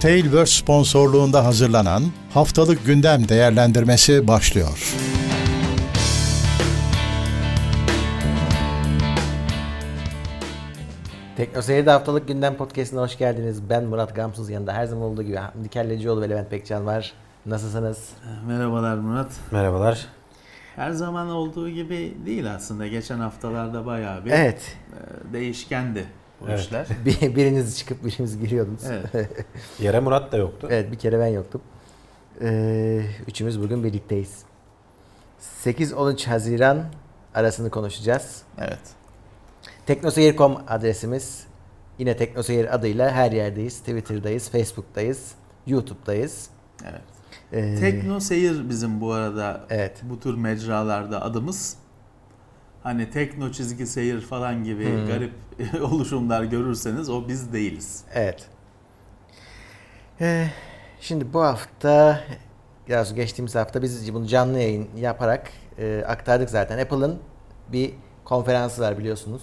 Tailverse sponsorluğunda hazırlanan Haftalık Gündem Değerlendirmesi başlıyor. Teknoseyir'de Haftalık Gündem Podcast'ine hoş geldiniz. Ben Murat Gamsız, yanında her zaman olduğu gibi Hamdi Kellecioğlu ve Levent Pekcan var. Nasılsınız? Merhabalar Murat. Merhabalar. Her zaman olduğu gibi değil aslında. Geçen haftalarda bayağı bir değişkendi bu işler. Biriniz çıkıp biriniz giriyordunuz. Evet. Yere Murat da yoktu. Evet, bir kere ben yoktum. Üçümüz bugün birlikteyiz. 8-13 Haziran arasını konuşacağız. Evet. Teknoseyir.com adresimiz. Yine Teknoseyir adıyla her yerdeyiz. Twitter'dayız, Facebook'tayız, YouTube'dayız. Evet. Teknoseyir bizim bu arada evet. Bu tür mecralarda adımız. Hani tekno çizgi seyir falan gibi garip oluşumlar görürseniz o biz değiliz. Evet. Şimdi bu hafta, biraz geçtiğimiz hafta biz bunu canlı yayın yaparak aktardık zaten. Apple'ın bir konferansı var biliyorsunuz.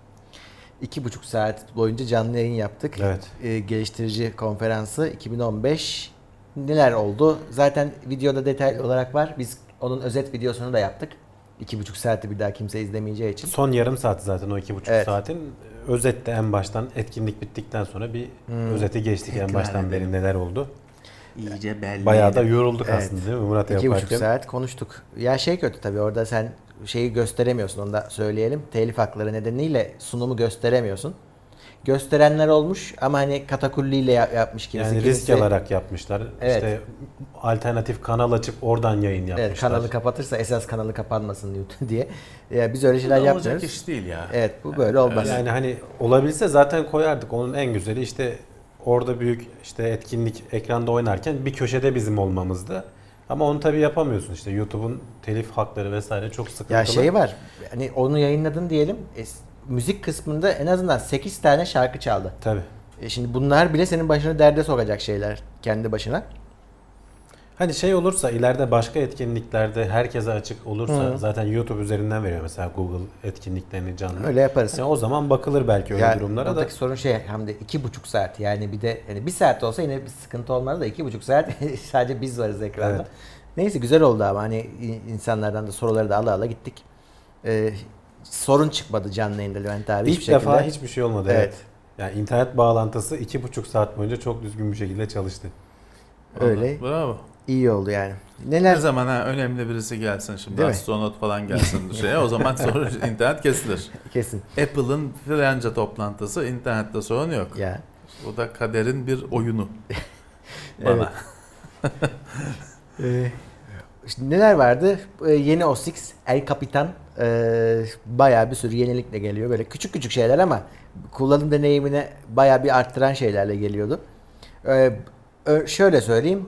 2,5 saat boyunca canlı yayın yaptık. Evet. Geliştirici konferansı 2015. Neler oldu? Zaten videoda detaylı olarak var. Biz onun özet videosunu da yaptık. 2,5 saati bir daha kimse izlemeyeceği için. Son yarım saati zaten o 2,5 saatin. Özette en baştan, etkinlik bittikten sonra bir özeti geçtik en baştan beri neler oldu. İyice belli. Bayağı da yorulduk aslında değil mi Murat yaparken? 2,5 saat konuştuk. Ya kötü tabii, orada sen şeyi gösteremiyorsun, onu da söyleyelim. Telif hakları nedeniyle sunumu gösteremiyorsun. Gösterenler olmuş ama hani katakulliyle yapmış kimisi. Yani risk alarak yapmışlar. Evet. İşte alternatif kanal açıp oradan yayın yapmışlar. Evet, kanalı kapatırsa esas kanalı kapanmasın diye. Biz öyle şeyler yapmıyoruz. Olacak iş değil ya. Evet, bu böyle olmaz. Yani hani olabilse zaten koyardık. Onun en güzeli işte orada büyük işte etkinlik ekranda oynarken bir köşede bizim olmamızdı. Ama onu tabii yapamıyorsun, işte YouTube'un telif hakları vesaire çok sıkıntılı. Ya şey var, hani onu yayınladın diyelim, müzik kısmında en azından 8 tane şarkı çaldı. Tabii. Şimdi bunlar bile senin başını derde sokacak şeyler kendi başına. Hani şey olursa, ileride başka etkinliklerde herkese açık olursa zaten YouTube üzerinden veriyor mesela Google etkinliklerini canlı. Öyle yaparız. Yani o zaman bakılır belki öyle yani durumlara da. Oradaki sorun hem de 2,5 saat, yani bir de yani 1 saat olsa yine bir sıkıntı olmaz da 2,5 saat sadece biz varız ekranda. Evet. Neyse, güzel oldu ama hani insanlardan da soruları da ala gittik. Sorun çıkmadı canlı yayında Levent abi. İlk defa hiçbir şey olmadı. Evet. Yani internet bağlantısı 2,5 saat boyunca çok düzgün bir şekilde çalıştı. Öyle. Bravo. İyi oldu yani. Ne zaman önemli birisi gelsin şimdi, değil astronot falan gelsin o zaman sonra internet kesilir. Kesin. Apple'ın filanca toplantısı, internette sorun yok. Ya. Bu da kaderin bir oyunu bana. Şimdi neler vardı? Yeni OS X, El Capitan bayağı bir sürü yenilikle geliyor. Böyle küçük küçük şeyler ama kullanım deneyimine bayağı bir arttıran şeylerle geliyordu. Şöyle söyleyeyim.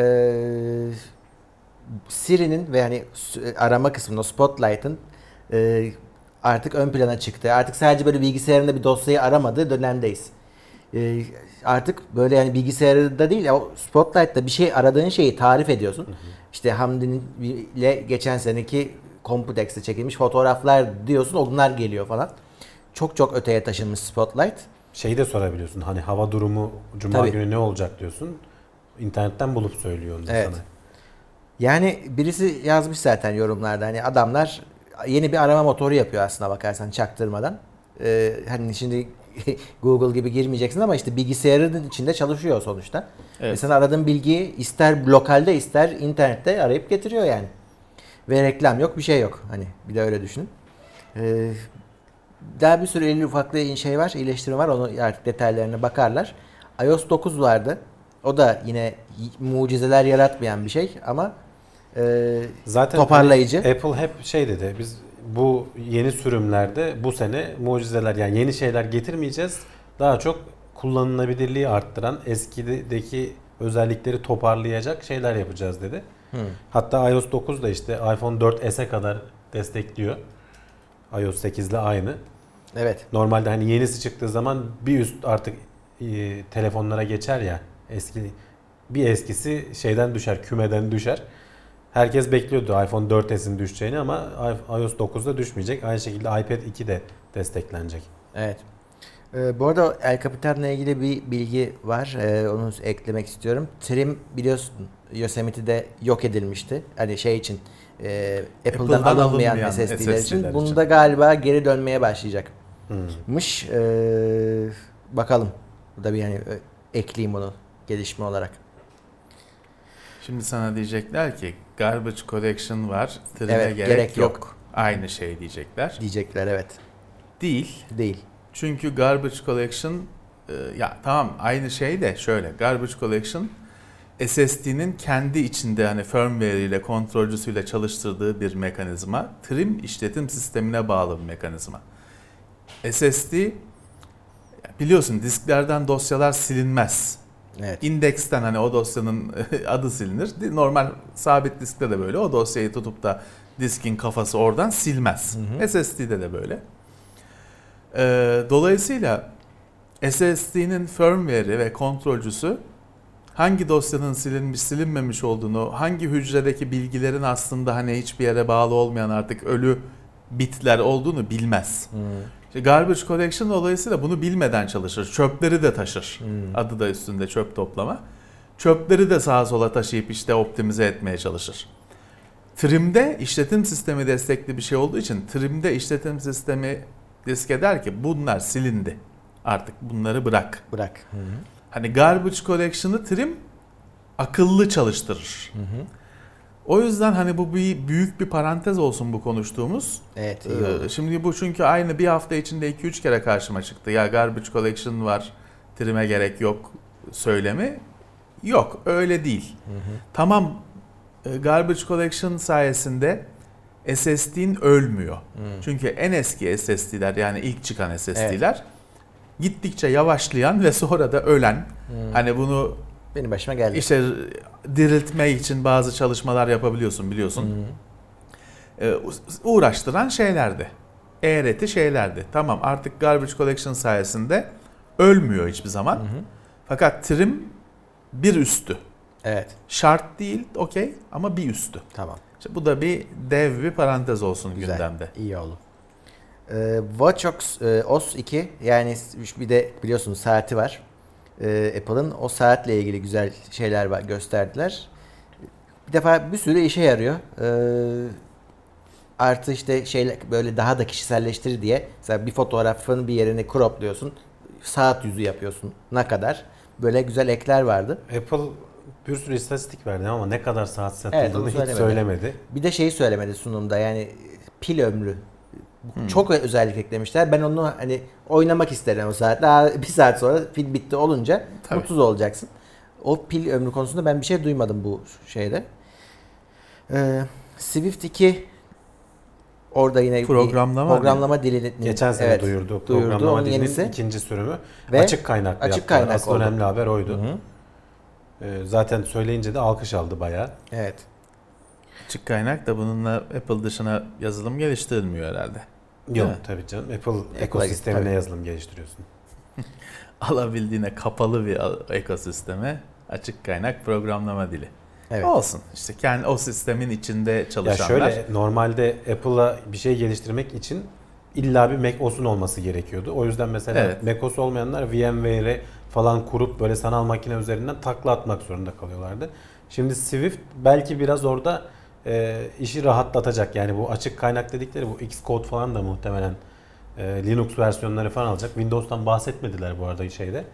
Siri'nin ve hani arama kısmında Spotlight'ın artık ön plana çıktı. Artık sadece böyle bilgisayarında bir dosyayı aramadığı dönemdeyiz. Artık böyle yani bilgisayarda değil, o Spotlight'ta bir şey, aradığın şeyi tarif ediyorsun. İşte Hamdi'nin ile geçen seneki Computex'te çekilmiş fotoğraflar diyorsun, onlar geliyor falan. Çok çok öteye taşınmış Spotlight. Şeyi de sorabiliyorsun, hani hava durumu Cuma günü ne olacak diyorsun. İnternetten bulup söylüyor onu sana. Yani birisi yazmış zaten yorumlarda, hani adamlar yeni bir arama motoru yapıyor aslına bakarsan çaktırmadan. Hani şimdi Google gibi girmeyeceksin ama işte bilgisayarın içinde çalışıyor sonuçta. Evet. Sen aradığın bilgiyi ister lokalde ister internette arayıp getiriyor yani. Ve reklam yok, bir şey yok. Hani bir de öyle düşünün. Daha bir sürü elli ufaklı şey var, iyileştirme var. Onu artık detaylarına bakarlar. iOS 9 vardı. O da yine mucizeler yaratmayan bir şey ama zaten toparlayıcı. Apple hep şey dedi, biz bu yeni sürümlerde bu sene mucizeler, yani yeni şeyler getirmeyeceğiz. Daha çok kullanılabilirliği arttıran, eskideki özellikleri toparlayacak şeyler yapacağız dedi. Hatta iOS 9 da işte iPhone 4s'e kadar destekliyor. iOS 8 ile aynı. Evet. Normalde hani yenisi çıktığı zaman bir üst artık telefonlara geçer ya, bir eskisi şeyden düşer, kümeden düşer. Herkes bekliyordu iPhone 4s'in düşeceğini ama iOS 9'da düşmeyecek. Aynı şekilde iPad 2 de desteklenecek. Evet. Bu arada El Capitan'la ilgili bir bilgi var. Onu eklemek istiyorum. Trim biliyorsun Yosemite'de yok edilmişti. Hani şey için Apple'dan alınmayan SSD'ler için. Bunda galiba geri dönmeye başlayacakmış. Bakalım. Bu da bir yani ekleyeyim onu gelişme olarak. Şimdi sana diyecekler ki garbage collection var, trim'e Evet, gerek yok. Aynı şey diyecekler. Diyecekler evet. Değil. Değil. Çünkü garbage collection ya tamam aynı şey de şöyle. Garbage collection SSD'nin kendi içinde hani firmware ile kontrolcüsüyle çalıştırdığı bir mekanizma. Trim işletim sistemine bağlı bir mekanizma. SSD biliyorsun disklerden dosyalar silinmez. Evet. İndeksten hani o dosyanın adı silinir. Normal sabit diskte de böyle. O dosyayı tutup da diskin kafası oradan silmez. SSD'de de böyle. Dolayısıyla SSD'nin firmware'i ve kontrolcüsü hangi dosyanın silinmiş silinmemiş olduğunu, hangi hücredeki bilgilerin aslında hani hiçbir yere bağlı olmayan artık ölü bitler olduğunu bilmez. İşte garbage collection dolayısıyla bunu bilmeden çalışır. Çöpleri de taşır. Adı da üstünde çöp toplama. Çöpleri de sağa sola taşıyıp işte optimize etmeye çalışır. Trim'de işletim sistemi destekli bir şey olduğu için Trim'de işletim sistemi diske der ki bunlar silindi. Artık bunları bırak. Bırak. Hani garbage collection'ı Trim akıllı çalıştırır. O yüzden hani bu büyük bir parantez olsun bu konuştuğumuz. Evet, iyi oldu. Şimdi bu çünkü aynı bir hafta içinde 2-3 kere karşıma çıktı. Ya garbage collection var, trim'e gerek yok söylemi. Yok, öyle değil. Tamam, garbage collection sayesinde SSD'nin ölmüyor. Çünkü en eski SSD'ler yani ilk çıkan SSD'ler gittikçe yavaşlayan ve sonra da ölen. Hani bunu benim başıma geldi. İşte diriltme için bazı çalışmalar yapabiliyorsun biliyorsun. Uğraştıran şeylerdi. Eğreti şeylerdi. Tamam artık garbage collection sayesinde ölmüyor hiçbir zaman. Fakat trim bir üstü. Evet. Şart değil okey ama bir üstü. Tamam. İşte bu da bir dev bir parantez olsun Güzel. gündemde. İyi oldu. WatchOS OS 2 yani bir de biliyorsunuz saati var. Apple'ın o saatle ilgili güzel şeyler var, gösterdiler. Bir defa bir sürü işe yarıyor. Artı işte şeyler böyle daha da kişiselleştirir diye. Mesela bir fotoğrafın bir yerini cropluyorsun. Saat yüzü yapıyorsun. Ne kadar? Böyle güzel ekler vardı. Apple bir sürü istatistik verdi ama ne kadar saat Evet, satıldığını onu hiç söylemedi. Bir de şeyi söylemedi sunumda yani pil ömrü. Çok özellik eklemişler. Ben onu hani oynamak isterim o saat. Daha bir saat sonra pil bitti olunca mutsuz olacaksın. O pil ömrü konusunda ben bir şey duymadım bu şeyde. Swift 2 orada yine programlama dilini geçen sene duyurdu. Programlama dilinin yenisi. İkinci sürümü. Ve açık kaynaklı açık kaynak asıl önemli haber oydu. Zaten söyleyince de alkış aldı bayağı. Evet. Açık kaynak da bununla Apple dışına yazılım geliştirilmiyor herhalde. Yok tabii canım. Apple ekosistemine yazılım geliştiriyorsun. Alabildiğine kapalı bir ekosisteme açık kaynak programlama dili. Evet. Olsun. İşte kendi o sistemin içinde çalışanlar. Ya şöyle normalde Apple'a bir şey geliştirmek için illa bir macOS'un olması gerekiyordu. O yüzden mesela macOS olmayanlar VMware'i falan kurup böyle sanal makine üzerinden takla atmak zorunda kalıyorlardı. Şimdi Swift belki biraz orada işi rahatlatacak. Yani bu açık kaynak dedikleri bu Xcode falan da muhtemelen Linux versiyonları falan alacak. Windows'tan bahsetmediler bu arada şeyde.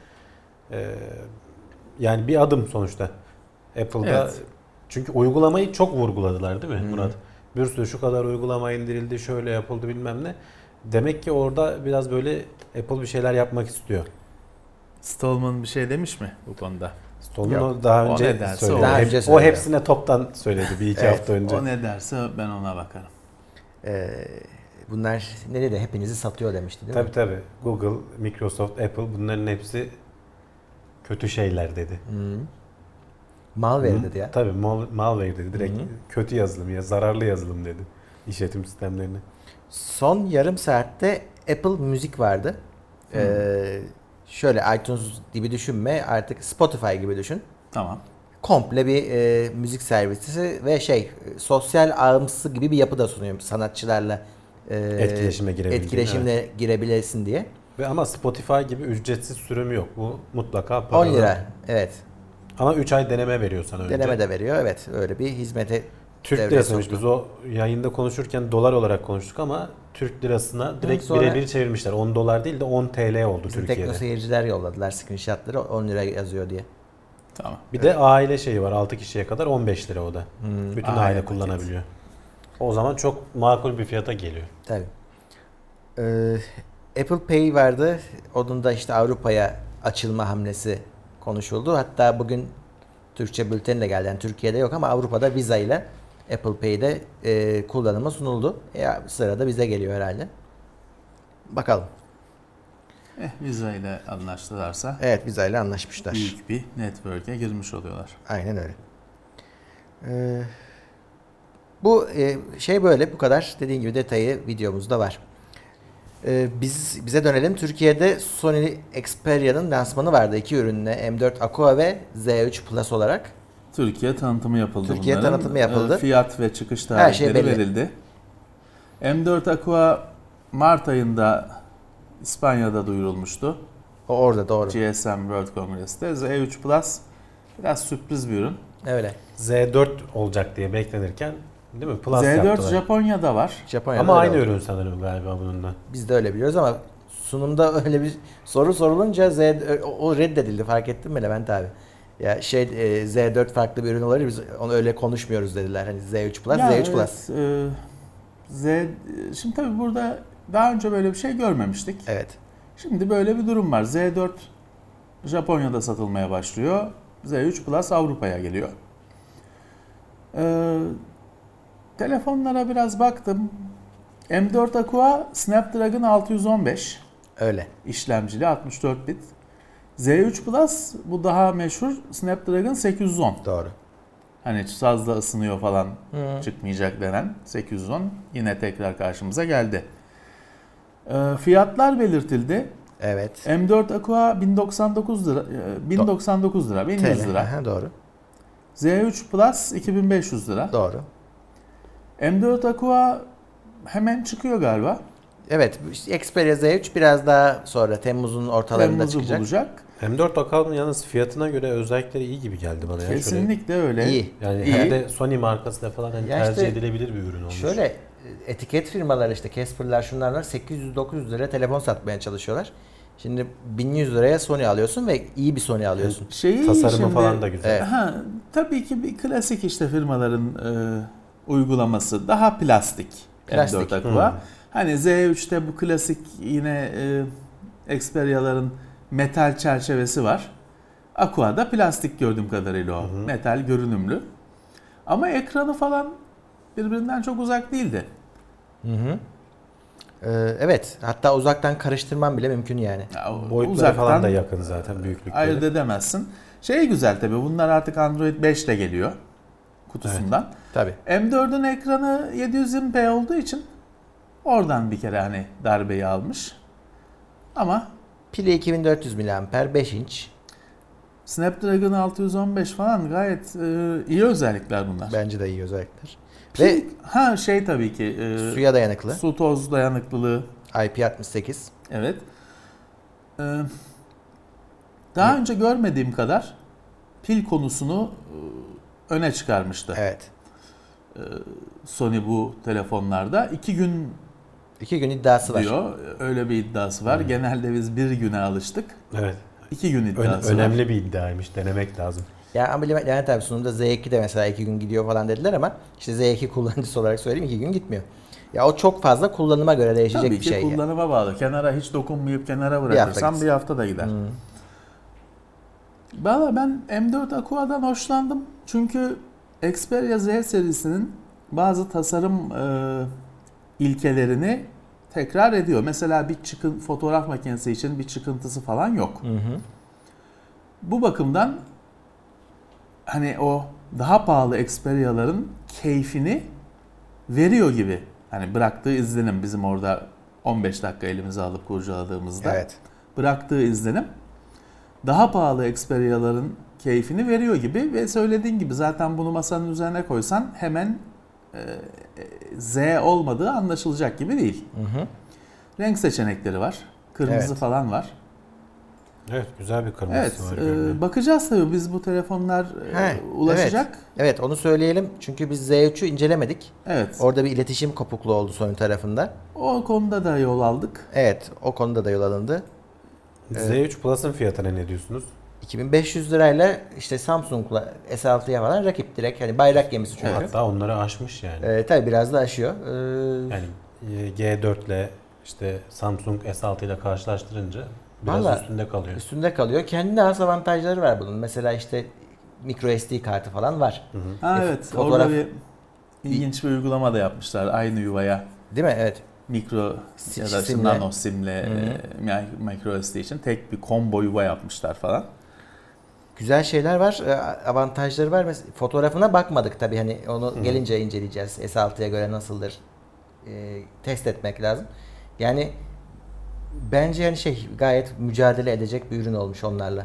Yani bir adım sonuçta. Apple'da çünkü uygulamayı çok vurguladılar değil mi Murat? Bir sürü şu kadar uygulama indirildi, şöyle yapıldı bilmem ne. Demek ki orada biraz böyle Apple bir şeyler yapmak istiyor. Stallman bir şey demiş mi bu konuda? Stallman daha önce söyledi. O hepsine toptan söyledi bir iki hafta önce. O ne derse ben ona bakarım. Bunlar nerede hepinizi satıyor demişti değil mi? Tabii. Google, Microsoft, Apple bunların hepsi kötü şeyler dedi. Malware dedi ya. Tabii malware dedi. Direkt kötü yazılım ya zararlı yazılım dedi işletim sistemlerine. Son yarım saatte Apple Müzik vardı. Şöyle iTunes gibi düşünme artık Spotify gibi düşün. Tamam. Komple bir müzik servisi ve sosyal ağımsı gibi bir yapı da sunuyor sanatçılarla etkileşime girebilirsin diye. Ve ama Spotify gibi ücretsiz sürümü yok. Bu mutlaka 10 paralı. lira. Evet. Ama 3 ay deneme veriyor sana önce. Deneme de veriyor. Evet. Öyle bir hizmete Türk devreye lirasıymış. soktu. Biz o yayında konuşurken dolar olarak konuştuk ama Türk lirasına direkt Sonra- birebir çevirmişler. 10 dolar değil de 10 TL oldu Bizim Türkiye'de. tekno seyirciler yolladılar screenshotları. 10 lira yazıyor diye. Tamam. Bir de aile şeyi var. 6 kişiye kadar 15 lira o da. Bütün Aile aile paket. kullanabiliyor. O zaman çok makul bir fiyata geliyor. Tabii. Apple Pay vardı. Onun da işte Avrupa'ya açılma hamlesi konuşuldu. Hatta bugün Türkçe bülteni de geldi. Yani Türkiye'de yok ama Avrupa'da Visa ile Apple Pay'de kullanıma sunuldu. Sırada bize geliyor herhalde. Bakalım. Visa ile anlaştılarsa Evet, Visa ile anlaşmışlar. büyük bir network'e girmiş oluyorlar. Aynen öyle. Bu şey böyle bu kadar. Dediğim gibi detayı videomuzda var. Bize dönelim. Türkiye'de Sony Xperia'nın lansmanı vardı. 2 ürünle M4 Aqua ve Z3 Plus olarak. Türkiye tanıtımı yapıldı Türkiye bunların. tanıtımı yapıldı. Fiyat ve çıkış Her şey tarihleri belli. verildi. M4 Aqua Mart ayında İspanya'da duyurulmuştu. O orada doğru. GSM World Congress'te. Z3 Plus biraz sürpriz bir ürün. Öyle. Z4 olacak diye beklenirken değil mi? Plus Z4 yaptılar. Japonya'da var. Japonya'da Ama öyle aynı oldu. ürün sanırım galiba bununla. Biz de öyle biliyoruz ama sunumda öyle bir soru sorulunca o reddedildi, fark ettin mi Levent abi? Ya Z4 farklı bir ürün olabilir, biz onu öyle konuşmuyoruz dediler. Hani Z3 Plus, Ya Z3 evet, Plus. Şimdi tabii burada daha önce böyle bir şey görmemiştik. Evet. Şimdi böyle bir durum var. Z4 Japonya'da satılmaya başlıyor. Z3 Plus Avrupa'ya geliyor. Telefonlara biraz baktım. M4 Aqua Snapdragon 615 Öyle. işlemcili 64 bit. Z3 Plus bu daha meşhur Snapdragon 810. Doğru. Hani fazla ısınıyor falan çıkmayacak denen 810 yine tekrar karşımıza geldi. Fiyatlar belirtildi. Evet. M4 Aqua 1099 lira, 1099 lira, 1100 TL. lira. Aha, doğru. Z3 Plus 2500 lira. Doğru. M4 Aqua hemen çıkıyor galiba. Evet. işte Xperia Z3 biraz daha sonra Temmuz'un ortalarında Temmuz'u çıkacak. bulacak. M4 Aqua'nın yalnız fiyatına göre özellikleri iyi gibi geldi bana. Ya. Kesinlikle öyle. İyi. Yani İyi. hem de Sony markasıyla falan hani Ya tercih işte edilebilir bir ürün olmuş. Şöyle etiket firmaları işte Casper'lar şunlarlar 800-900 liraya telefon satmaya çalışıyorlar. Şimdi 1100 liraya Sony alıyorsun ve iyi bir Sony alıyorsun. Tasarımı şimdi- falan da güzel. Evet. Ha, tabii ki bir klasik işte firmaların uygulaması daha plastik. Plastik. M4 Aqua. Hani Z3'te bu klasik yine Xperia'ların metal çerçevesi var. Aqua'da plastik gördüğüm kadarıyla o. Metal görünümlü. Ama ekranı falan birbirinden çok uzak değildi. Evet. Hatta uzaktan karıştırman bile mümkün yani. Ya, Boyutları falan da yakın zaten büyüklükleri. ayırt edemezsin. Şey güzel tabii bunlar artık Android 5 ile geliyor kutusundan. Tabii. M4'ün ekranı 720p olduğu için oradan bir kere hani darbeyi almış. Ama Pili 2400 mAh, 5 inç. Snapdragon 615 falan gayet iyi özellikler bunlar. Bence de iyi özellikler. Ve Şey tabii ki suya dayanıklı. su toz dayanıklılığı. IP68. Evet. Daha önce görmediğim kadar pil konusunu öne çıkarmıştı. Evet. Sony bu telefonlarda 2 gün 2 gün iddiası var. diyor. Öyle bir iddiası var. Genelde biz 1 güne alıştık. Evet. 2 gün iddiası var. Önemli bir iddiaymış. Denemek lazım. Ya ama Levent abi sunumda Z2'de mesela 2 gün gidiyor falan dediler ama işte Z2 kullanıcısı olarak söyleyeyim 2 gün gitmiyor. Ya o çok fazla kullanıma göre değişecek Tabii bir ki şey. ya. kullanıma bağlı. Kenara hiç dokunmayıp kenara hafta bırakırsam gitsin. bir hafta da gider. Valla ben M4 Aqua'dan hoşlandım. Çünkü Xperia Z serisinin bazı tasarım ilkelerini tekrar ediyor. Mesela bir fotoğraf makinesi için bir çıkıntısı falan yok. Bu bakımdan hani o daha pahalı Xperia'ların keyfini veriyor gibi. Hani bıraktığı izlenim bizim orada 15 dakika elimize alıp kurcaladığımızda Evet. bıraktığı izlenim daha pahalı Xperia'ların keyfini veriyor gibi ve söylediğin gibi zaten bunu masanın üzerine koysan hemen Z olmadığı anlaşılacak gibi değil. Renk seçenekleri var. Kırmızı Evet. falan var. Evet, güzel bir kırmızısı Evet, var. görünüyor. bakacağız tabii biz bu telefonlar ulaşacak. Evet, onu söyleyelim. Çünkü biz Z3'ü incelemedik. Evet. Orada bir iletişim kopukluğu oldu Sony tarafında. O konuda da yol aldık. Evet, o konuda da yol alındı. Z3 Plus'ın fiyatına ne diyorsunuz? 2500 lirayla işte Samsung'la S6'ya falan rakip, direkt hani bayrak gemisi çünkü. Hatta onları aşmış yani. Tabii biraz da aşıyor. Yani G4 ile işte Samsung S6 ile karşılaştırınca biraz Vallahi üstünde kalıyor. Üstünde kalıyor. Kendine has avantajları var bunun. Mesela işte micro SD kartı falan var. Ha, evet, fotoğraf- orada bir ilginç bir uygulama da yapmışlar. Aynı yuvaya Değil mi? Evet. mikro ya da işte Simle. nano simle micro SD için tek bir combo yuva yapmışlar falan. Güzel şeyler var, avantajları var. Mesela fotoğrafına bakmadık tabii, hani onu gelince inceleyeceğiz. S6'ya göre nasıldır test etmek lazım. Yani bence yani gayet mücadele edecek bir ürün olmuş onlarla.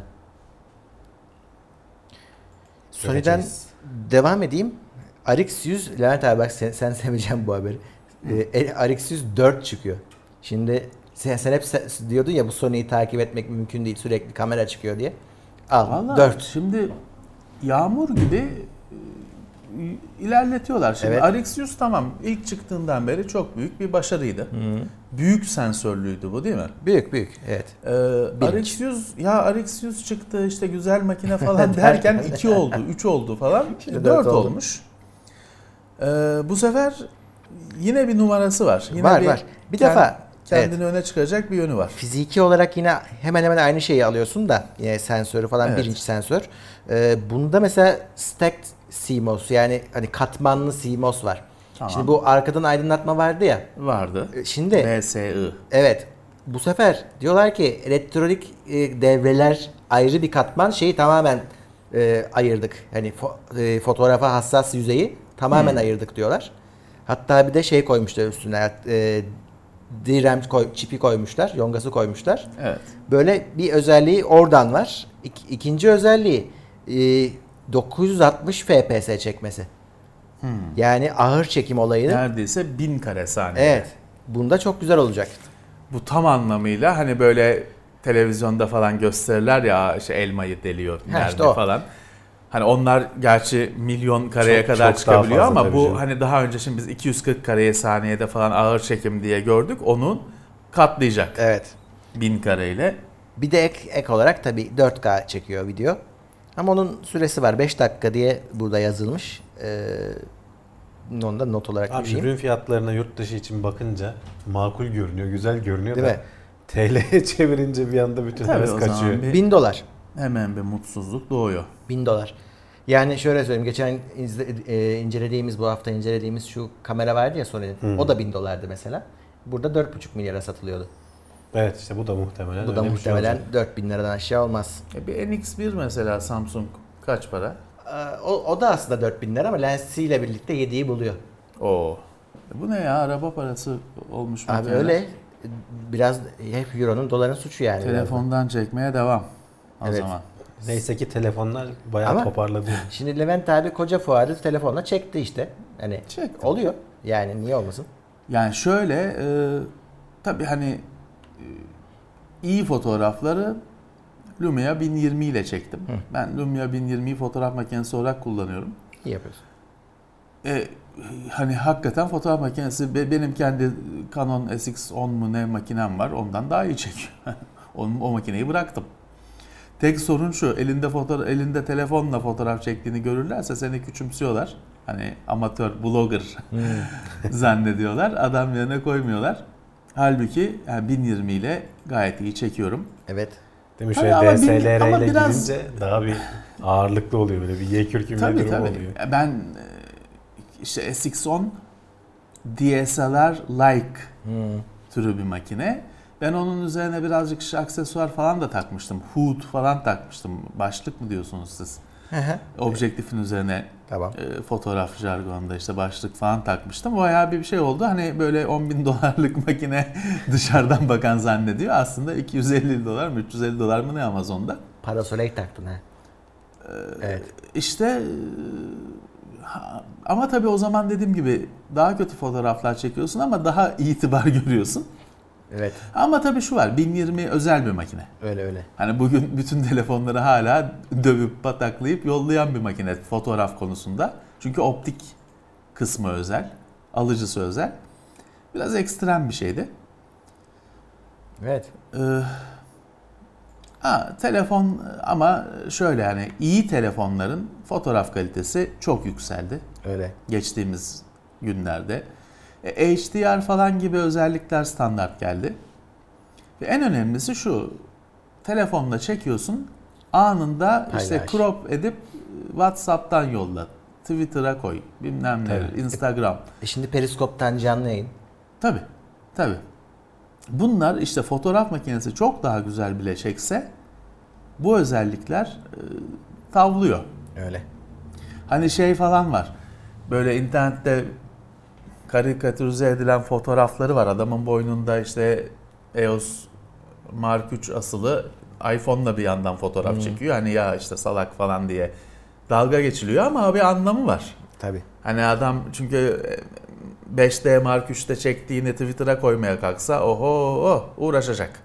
Sony'den Göreceğiz. devam edeyim. RX100, Levent abi bak sen seveceksin bu haberi. RX100 4 çıkıyor. Şimdi sen hep diyordun ya bu Sony'yi takip etmek mümkün değil, sürekli kamera çıkıyor diye. Al Vallahi 4. şimdi yağmur gibi ilerletiyorlar. Şimdi Evet. RX100 tamam ilk çıktığından beri çok büyük bir başarıydı. Büyük sensörlüydü bu değil mi? Büyük evet. RX100 ya RX100 çıktı işte güzel makine falan derken 2 oldu, 3 oldu falan. Şimdi 4 dört oldu. olmuş. Bu sefer yine bir numarası var. Yine Var. Bir defa kendini öne çıkaracak bir yönü var. fiziki olarak yine hemen hemen aynı şeyi alıyorsun da yine sensörü falan, Evet. birinci sensör. Bunda mesela stacked CMOS, yani hani katmanlı CMOS var. Tamam. Şimdi bu arkadan aydınlatma vardı ya. Vardı. Şimdi BSI. evet, bu sefer diyorlar ki elektronik devreler ayrı bir katman, şeyi tamamen ayırdık. Hani fotoğrafa hassas yüzeyi tamamen ayırdık diyorlar. Hatta bir de şey koymuşlar üstüne. DRAM çipi koymuşlar, yongası koymuşlar. Evet. Böyle bir özelliği oradan var. İkinci özelliği 960 FPS çekmesi. Yani ağır çekim olayını. Neredeyse 1000 kare saniye. Evet. Bunda çok güzel olacak. Bu tam anlamıyla hani böyle televizyonda falan gösterirler ya işte elmayı deliyor nerede işte o. falan. Hani onlar gerçi milyon kareye Çok- kadar çok çıkabiliyor daha fazla ama tabii bu canım. hani daha önce şimdi biz 240 kareye saniyede falan ağır çekim diye gördük. Onu katlayacak Evet. 1000 kareyle. Bir de ek olarak tabii 4K çekiyor video. Ama onun süresi var. 5 dakika diye burada yazılmış. Onu da not olarak Abi düşeyim. ürün fiyatlarına yurt dışı için bakınca makul görünüyor, güzel görünüyor Değil da mi? TL'ye çevirince bir anda bütün Tabii heves o zaman kaçıyor. bir- $1000. Hemen bir mutsuzluk doğuyor. $1000. Yani şöyle söyleyeyim. Geçen incelediğimiz, bu hafta incelediğimiz şu kamera vardı ya Sony'nin. O da $1000'dı mesela. Burada 4,5 milyara satılıyordu. Evet, işte bu da muhtemelen Bu da öyle bir şey muhtemelen olacak. 4000 liradan aşağı olmaz. Bir NX1 mesela Samsung kaç para? O da aslında 4000 lira ama lensiyle birlikte 7'yi buluyor. Oo. Bu ne ya, araba parası olmuş Abi makineler. öyle biraz hep euronun doların suçu yani. Telefondan çekmeye devam o Evet. zaman. Neyse ki telefonlar bayağı Ama- toparladı. Şimdi Levent abi koca fuarı telefonla çekti işte. Hani Çektim. oluyor. Yani niye olmasın? Yani şöyle tabii hani iyi fotoğrafları Lumia 1020 ile çektim. Ben Lumia 1020'yi fotoğraf makinesi olarak kullanıyorum. İyi yapıyorsun. Hani hakikaten fotoğraf makinesi benim kendi Canon SX10 mu ne makinem var, ondan daha iyi çekiyor. O makineyi bıraktım. Tek sorun şu, elinde telefonla fotoğraf çektiğini görürlerse seni küçümsüyorlar. Hani amatör blogger zannediyorlar. Adam yerine koymuyorlar. Halbuki yani 1020 ile gayet iyi çekiyorum. Evet. Değil mi? Tabii Şöyle ama DSLR ama ile biraz- girince daha bir ağırlıklı oluyor, böyle bir yekürküm bir Tabii durum tabii. oluyor. Ben işte SX10 DSLR like türü bir makine. Ben onun üzerine birazcık işte aksesuar falan da takmıştım. Hood falan takmıştım. Başlık mı diyorsunuz siz? Objektifin üzerine Tamam. fotoğraf jargonunda işte başlık falan takmıştım. Bayağı bir şey oldu. Hani böyle $10.000 makine dışarıdan bakan zannediyor. Aslında $250 mı $350 mı ne Amazon'da. Parasoleil taktın ha. Evet. İşte ama tabii o zaman dediğim gibi daha kötü fotoğraflar çekiyorsun ama daha itibar görüyorsun. Evet. Ama tabii şu var, 1020 özel bir makine. Öyle. Hani bugün bütün telefonları hala dövüp pataklayıp yollayan bir makine fotoğraf konusunda. Çünkü optik kısmı özel, alıcısı özel. Biraz ekstrem bir şeydi. Evet. Telefon ama şöyle, yani iyi telefonların fotoğraf kalitesi çok yükseldi Öyle. geçtiğimiz günlerde. HDR falan gibi özellikler standart geldi. Ve en önemlisi şu, telefonla çekiyorsun, anında işte Paylaş. crop edip WhatsApp'tan yolla, Twitter'a koy, bilmem ne, Tabii. Instagram. Şimdi periskoptan canlı yayın. Tabii. Bunlar işte fotoğraf makinesi çok daha güzel bile çekse bu özellikler tavlıyor. Öyle. Hani şey falan var. Böyle internette karikatürize edilen fotoğrafları var. Adamın boynunda işte EOS Mark 3 asılı iPhone'la bir yandan fotoğraf çekiyor. Hani ya işte salak falan diye dalga geçiliyor ama bir anlamı var. Tabii. Hani adam çünkü 5D Mark 3'te çektiğini Twitter'a koymaya kalksa uğraşacak.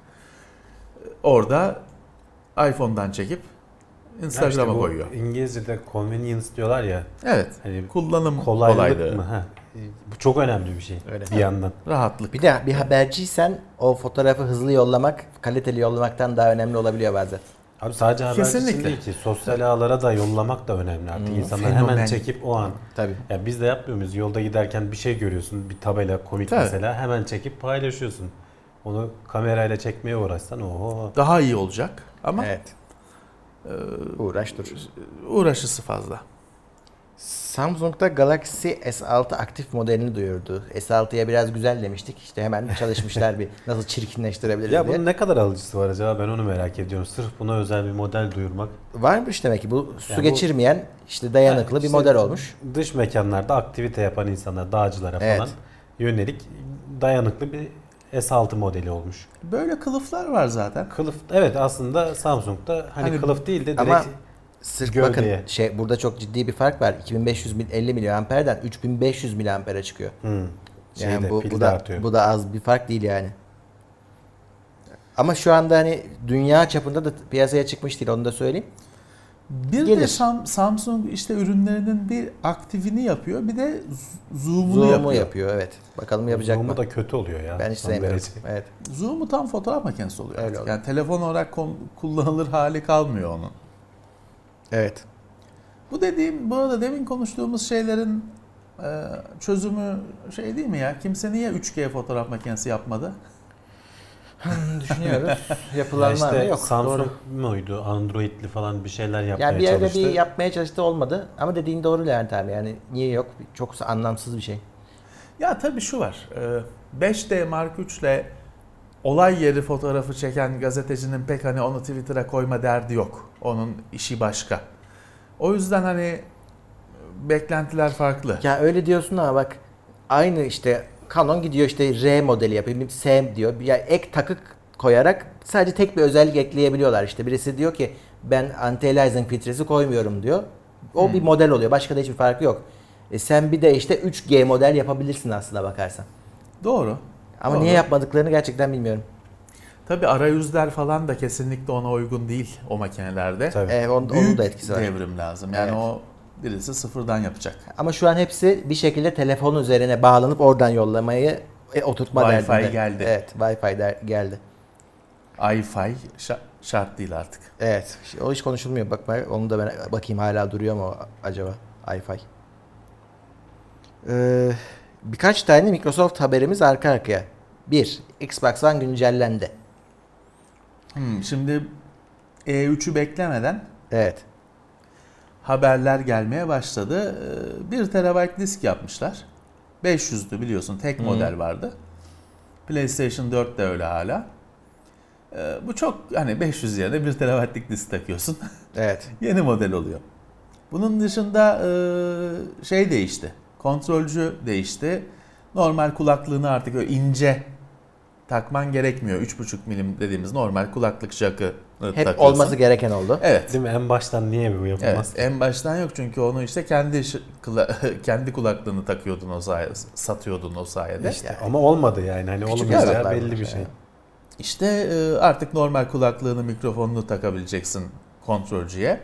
Orada iPhone'dan çekip Instagram'a bu koyuyor. İngilizce'de convenience diyorlar ya. Evet. Hani Kullanım kolaylık kolaylığı. mı? Bu çok önemli bir şey Öyle. bir yandan. Rahatlık. Bir de bir haberciysen o fotoğrafı hızlı yollamak, kaliteli yollamaktan daha önemli olabiliyor bazen. Abi sadece haber için Kesinlikle. değil ki. Sosyal ağlara da yollamak da önemli artık. İnsanlar fenomen. hemen çekip o an. Tabii. Ya biz de yapmıyor muyuz? Yolda giderken bir şey görüyorsun. Bir tabela komik Tabii. mesela. Hemen çekip paylaşıyorsun. Onu kamerayla çekmeye uğraşsan oho. Daha iyi olacak ama Evet. Uğraş dur. uğraşısı fazla. Samsung'da Galaxy S6 aktif modelini duyurdu. S6'ya biraz güzel demiştik. İşte hemen çalışmışlar bir nasıl çirkinleştirebiliriz Ya diye. bunun ne kadar alıcısı var acaba? Ben onu merak ediyorum. Sırf buna özel bir model duyurmak. Varmış demek ki bu su Yani bu- geçirmeyen işte dayanıklı bir İşte model olmuş. Dış mekanlarda aktivite yapan insanlar, dağcılara Evet. falan yönelik dayanıklı bir S6 modeli olmuş. Böyle kılıflar var zaten. Kılıf, evet, aslında Samsung'da hani kılıf değil de direkt Ama sırf gövdeye. bakın burada çok ciddi bir fark var. 2550 miliamperden 3500 miliampere çıkıyor. Yani bu pil de da artıyor. bu da az bir fark değil yani. Ama şu anda hani dünya çapında da piyasaya çıkmış değil, onu da söyleyeyim. Bir Gelir. de Samsung işte ürünlerinin bir aktifini yapıyor, bir de zoom'unu Zoom'u yapıyor. yapıyor, evet. Bakalım yapacak Zoom'u mı? da kötü oluyor ya. Ben hiç Son sevmiyorum. derece. Evet. Zoom'u tam fotoğraf makinesi oluyor Öyle artık. oluyor. Yani telefon olarak kullanılır hali kalmıyor onun. Evet. Bu arada demin konuştuğumuz şeylerin çözümü şey değil mi ya? Kimse niye 3G fotoğraf makinesi yapmadı? Düşünüyoruz. Ya Yapılan var mı? işte Yok. Samsung Doğru. muydu? Android'li falan bir şeyler yapmaya Yani bir yerde çalıştı. bir yapmaya çalıştı, olmadı. Ama dediğin doğru Levent abi. Yani niye yok? Çok anlamsız bir şey. Ya tabii şu var. 5D Mark 3 ile olay yeri fotoğrafı çeken gazetecinin pek hani onu Twitter'a koyma derdi yok. Onun işi başka. O yüzden hani beklentiler farklı. Ya öyle diyorsun ama bak aynı işte Canon gidiyor işte R modeli yapıyor, S diyor. Ya ek takık koyarak sadece tek bir özellik ekleyebiliyorlar işte. Birisi diyor ki ben anti-aliasing filtresi koymuyorum diyor. O bir model oluyor. Başka da hiçbir farkı yok. Sen bir de işte 3G model yapabilirsin aslında bakarsan. Doğru. Ama Doğru. niye yapmadıklarını gerçekten bilmiyorum. Tabii arayüzler falan da kesinlikle ona uygun değil o makinelerde. Tabii. Onun da etkisi var. Devrim lazım. Yani Evet. o birisi sıfırdan yapacak. Ama şu an hepsi bir şekilde telefonun üzerine bağlanıp oradan yollamayı oturtma Wi-Fi derdinde. geldi. Evet, Wi-Fi geldi. Wi-Fi şart değil artık. Evet, o hiç konuşulmuyor. Bakma, onu da ben bakayım hala duruyor mu acaba Wi-Fi. Birkaç tane Microsoft haberimiz arka arkaya. 1. Xbox One güncellendi. Şimdi E3'ü beklemeden Evet. haberler gelmeye başladı. 1 TB disk yapmışlar. 500'dü biliyorsun, tek model vardı. PlayStation 4 de öyle hala. Bu çok hani 500 yerine 1 TB'lik disk takıyorsun. Evet. Yeni model oluyor. Bunun dışında şey değişti. Kontrolcü değişti. Normal kulaklığını artık öyle ince takman gerekmiyor. 3,5 milim dediğimiz normal kulaklık jack'ı Hep takıyorsun. olması gereken oldu. Evet. Değil mi? En baştan niye bu yapılmaz? Evet, en baştan yok çünkü onu işte kendi kulaklığını takıyordun o sayede, satıyordun o sayede. İşte ama olmadı yani. Hani Küçük olmayacağı hesaplar belli bunlar bir şey. ya. İşte artık normal kulaklığını, mikrofonunu takabileceksin kontrolcüye.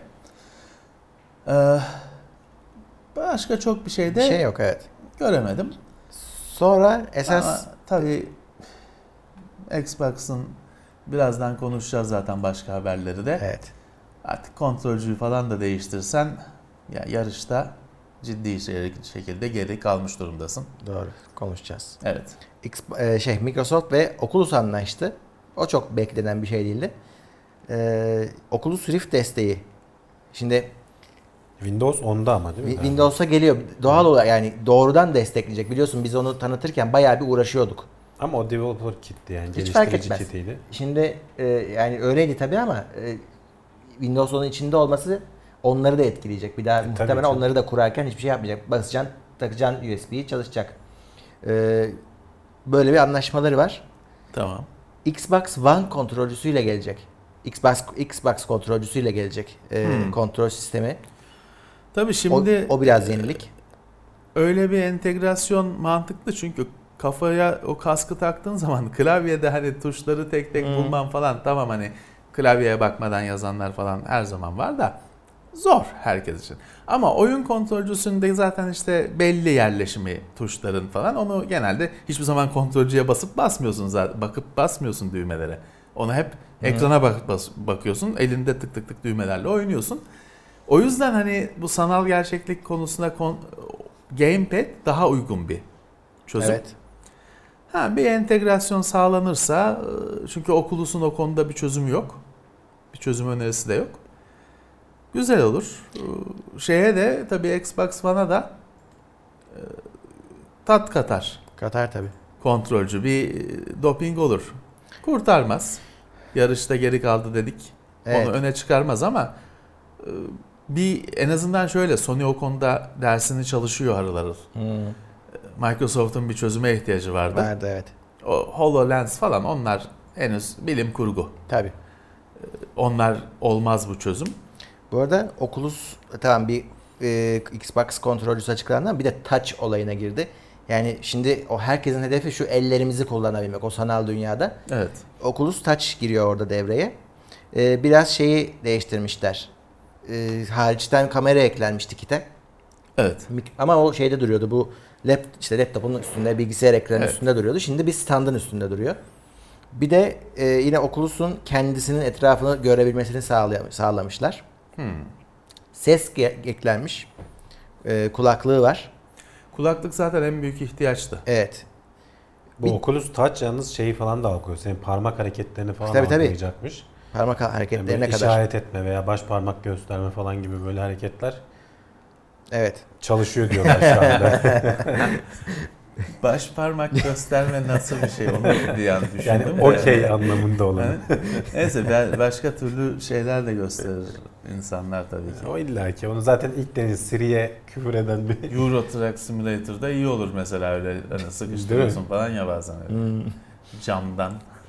Başka çok bir şey de Bir şey yok, evet. göremedim. Sonra esas Ama tabii Xbox'ın birazdan konuşacağız zaten başka haberleri de. evet. Artık kontrolcüyü falan da değiştirsen ya yarışta ciddi şekilde geri kalmış durumdasın. Doğru, konuşacağız. Evet. Microsoft ve Oculus anlaştı. O çok beklenen bir şey değildi. Oculus Rift desteği. Şimdi Windows 10'da ama değil mi? Windows'a geliyor. Doğal olarak yani doğrudan destekleyecek. Biliyorsun biz onu tanıtırken bayağı bir uğraşıyorduk. Ama o developer kit'ti yani. Hiç fark Geliştirici etmez. kitiydi. Şimdi yani öyleydi tabii ama Windows onun içinde olması onları da etkileyecek. Bir daha muhtemelen tabii. onları da kurarken hiçbir şey yapmayacak. Basacaksın, takacaksın USB'yi, çalışacak. Böyle bir anlaşmaları var. Tamam. Xbox One kontrolcüsüyle gelecek. Xbox kontrolcüsüyle gelecek kontrol sistemi. Tabii şimdi O biraz yenilik. öyle bir entegrasyon mantıklı çünkü kafaya o kaskı taktığın zaman klavyede hani tuşları tek tek bulman falan tamam hani klavyeye bakmadan yazanlar falan her zaman var da zor herkes için. Ama oyun kontrolcüsünde zaten işte belli yerleşimi tuşların falan onu genelde hiçbir zaman kontrolcüye basıp basmıyorsun zaten bakıp basmıyorsun düğmelere. Onu hep ekrana bakıyorsun elinde tık tık tık düğmelerle oynuyorsun. O yüzden hani bu sanal gerçeklik konusunda Gamepad daha uygun bir çözüm. Evet. Bir entegrasyon sağlanırsa çünkü Oculus'un o konuda bir çözümü yok. Bir çözüm önerisi de yok. Güzel olur. Şeye de tabii Xbox One'a da tat katar. Katar tabii. Kontrolcü bir doping olur. Kurtarmaz. Yarışta geri kaldı dedik. Evet. Onu öne çıkarmaz ama bir en azından şöyle Sony o konuda dersini çalışıyor harıl harıl. Microsoft'un bir çözüme ihtiyacı vardı. Vardı, evet. O HoloLens falan onlar henüz bilim kurgu. Tabii. Onlar olmaz bu çözüm. Bu arada Oculus tamam bir Xbox kontrolcüsü açıklandı bir de touch olayına girdi. Yani şimdi o herkesin hedefi şu ellerimizi kullanabilmek o sanal dünyada. Evet. Oculus Touch giriyor orada devreye. Biraz şeyi değiştirmişler. Hariçten kamera eklenmişti kite. Evet. Ama o şeyde duruyordu bu laptopun üstünde bilgisayar ekranının Evet. üstünde duruyordu. Şimdi bir standın üstünde duruyor. Bir de yine Oculus'un kendisinin etrafını görebilmesini sağlamışlar. Ses eklenmiş. Kulaklığı var. Kulaklık zaten en büyük ihtiyaçtı. Evet. Bu Oculus Touch yalnız şeyi falan da algılıyor. Senin parmak hareketlerini falan Tabii, tabii. algılayacakmış. Parmak hareketlerine Yani kadar. işaret etme veya baş parmak gösterme falan gibi böyle hareketler Evet. çalışıyor diyorlar şu anda. Baş parmak gösterme nasıl bir şey onu bir an düşündüm. Yani de. okey anlamında olan. Neyse başka türlü şeyler de gösterir insanlar tabii ki. O illaki. Onu zaten ilk deniz Siri'ye küfür eden bir... Euro Truck Simulator'da iyi olur mesela öyle hani sıkıştırıyorsun falan ya bazen öyle. Camdan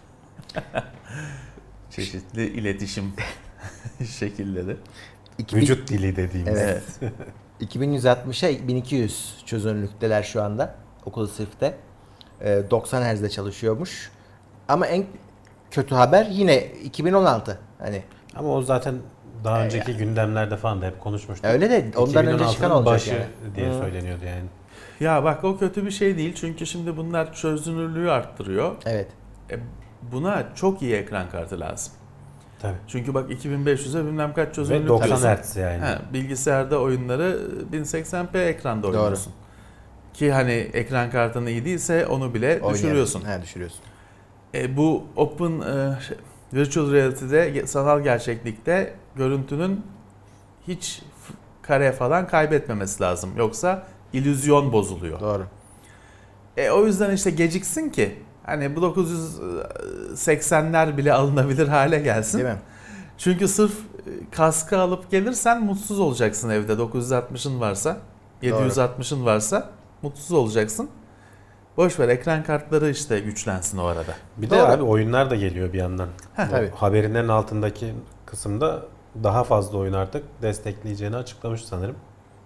çeşitli iletişim şekilleri. Vücut dili dediğimiz. Evet. 2160'a 1200 çözünürlükteler şu anda Oculus Rift'te. 90 Hz'de çalışıyormuş. Ama en kötü haber yine 2016. Hani Ama o zaten daha önceki gündemlerde falan da hep konuşmuştuk. öyle de ondan önce çıkan 2016'nın olacak başı yani. diye söyleniyordu yani. Ya bak o kötü bir şey değil çünkü şimdi bunlar çözünürlüğü arttırıyor. Evet. Buna çok iyi ekran kartı lazım. Tabii. Çünkü bak 2500'e bilmem kaç Ve çözünürlük 90 diyorsun. Hz yani. Bilgisayarda oyunları 1080p ekranda oynuyorsun. Ki hani ekran kartın iyi değilse onu bile düşürüyorsun. Düşürüyorsun. Bu Open Virtual Reality'de sanal gerçeklikte görüntünün hiç kare falan kaybetmemesi lazım. Yoksa illüzyon bozuluyor. Doğru. O yüzden işte geciksin ki hani bu 980'ler bile alınabilir hale gelsin. Değil mi? Çünkü sırf kaskı alıp gelirsen mutsuz olacaksın evde. 960'ın varsa, 760'ın varsa mutsuz olacaksın. Boş ver, ekran kartları işte güçlensin o arada. Bir de Doğru. abi oyunlar da geliyor bir yandan. Tabii. Haberinin altındaki kısımda daha fazla oyun artık destekleyeceğini açıklamış sanırım.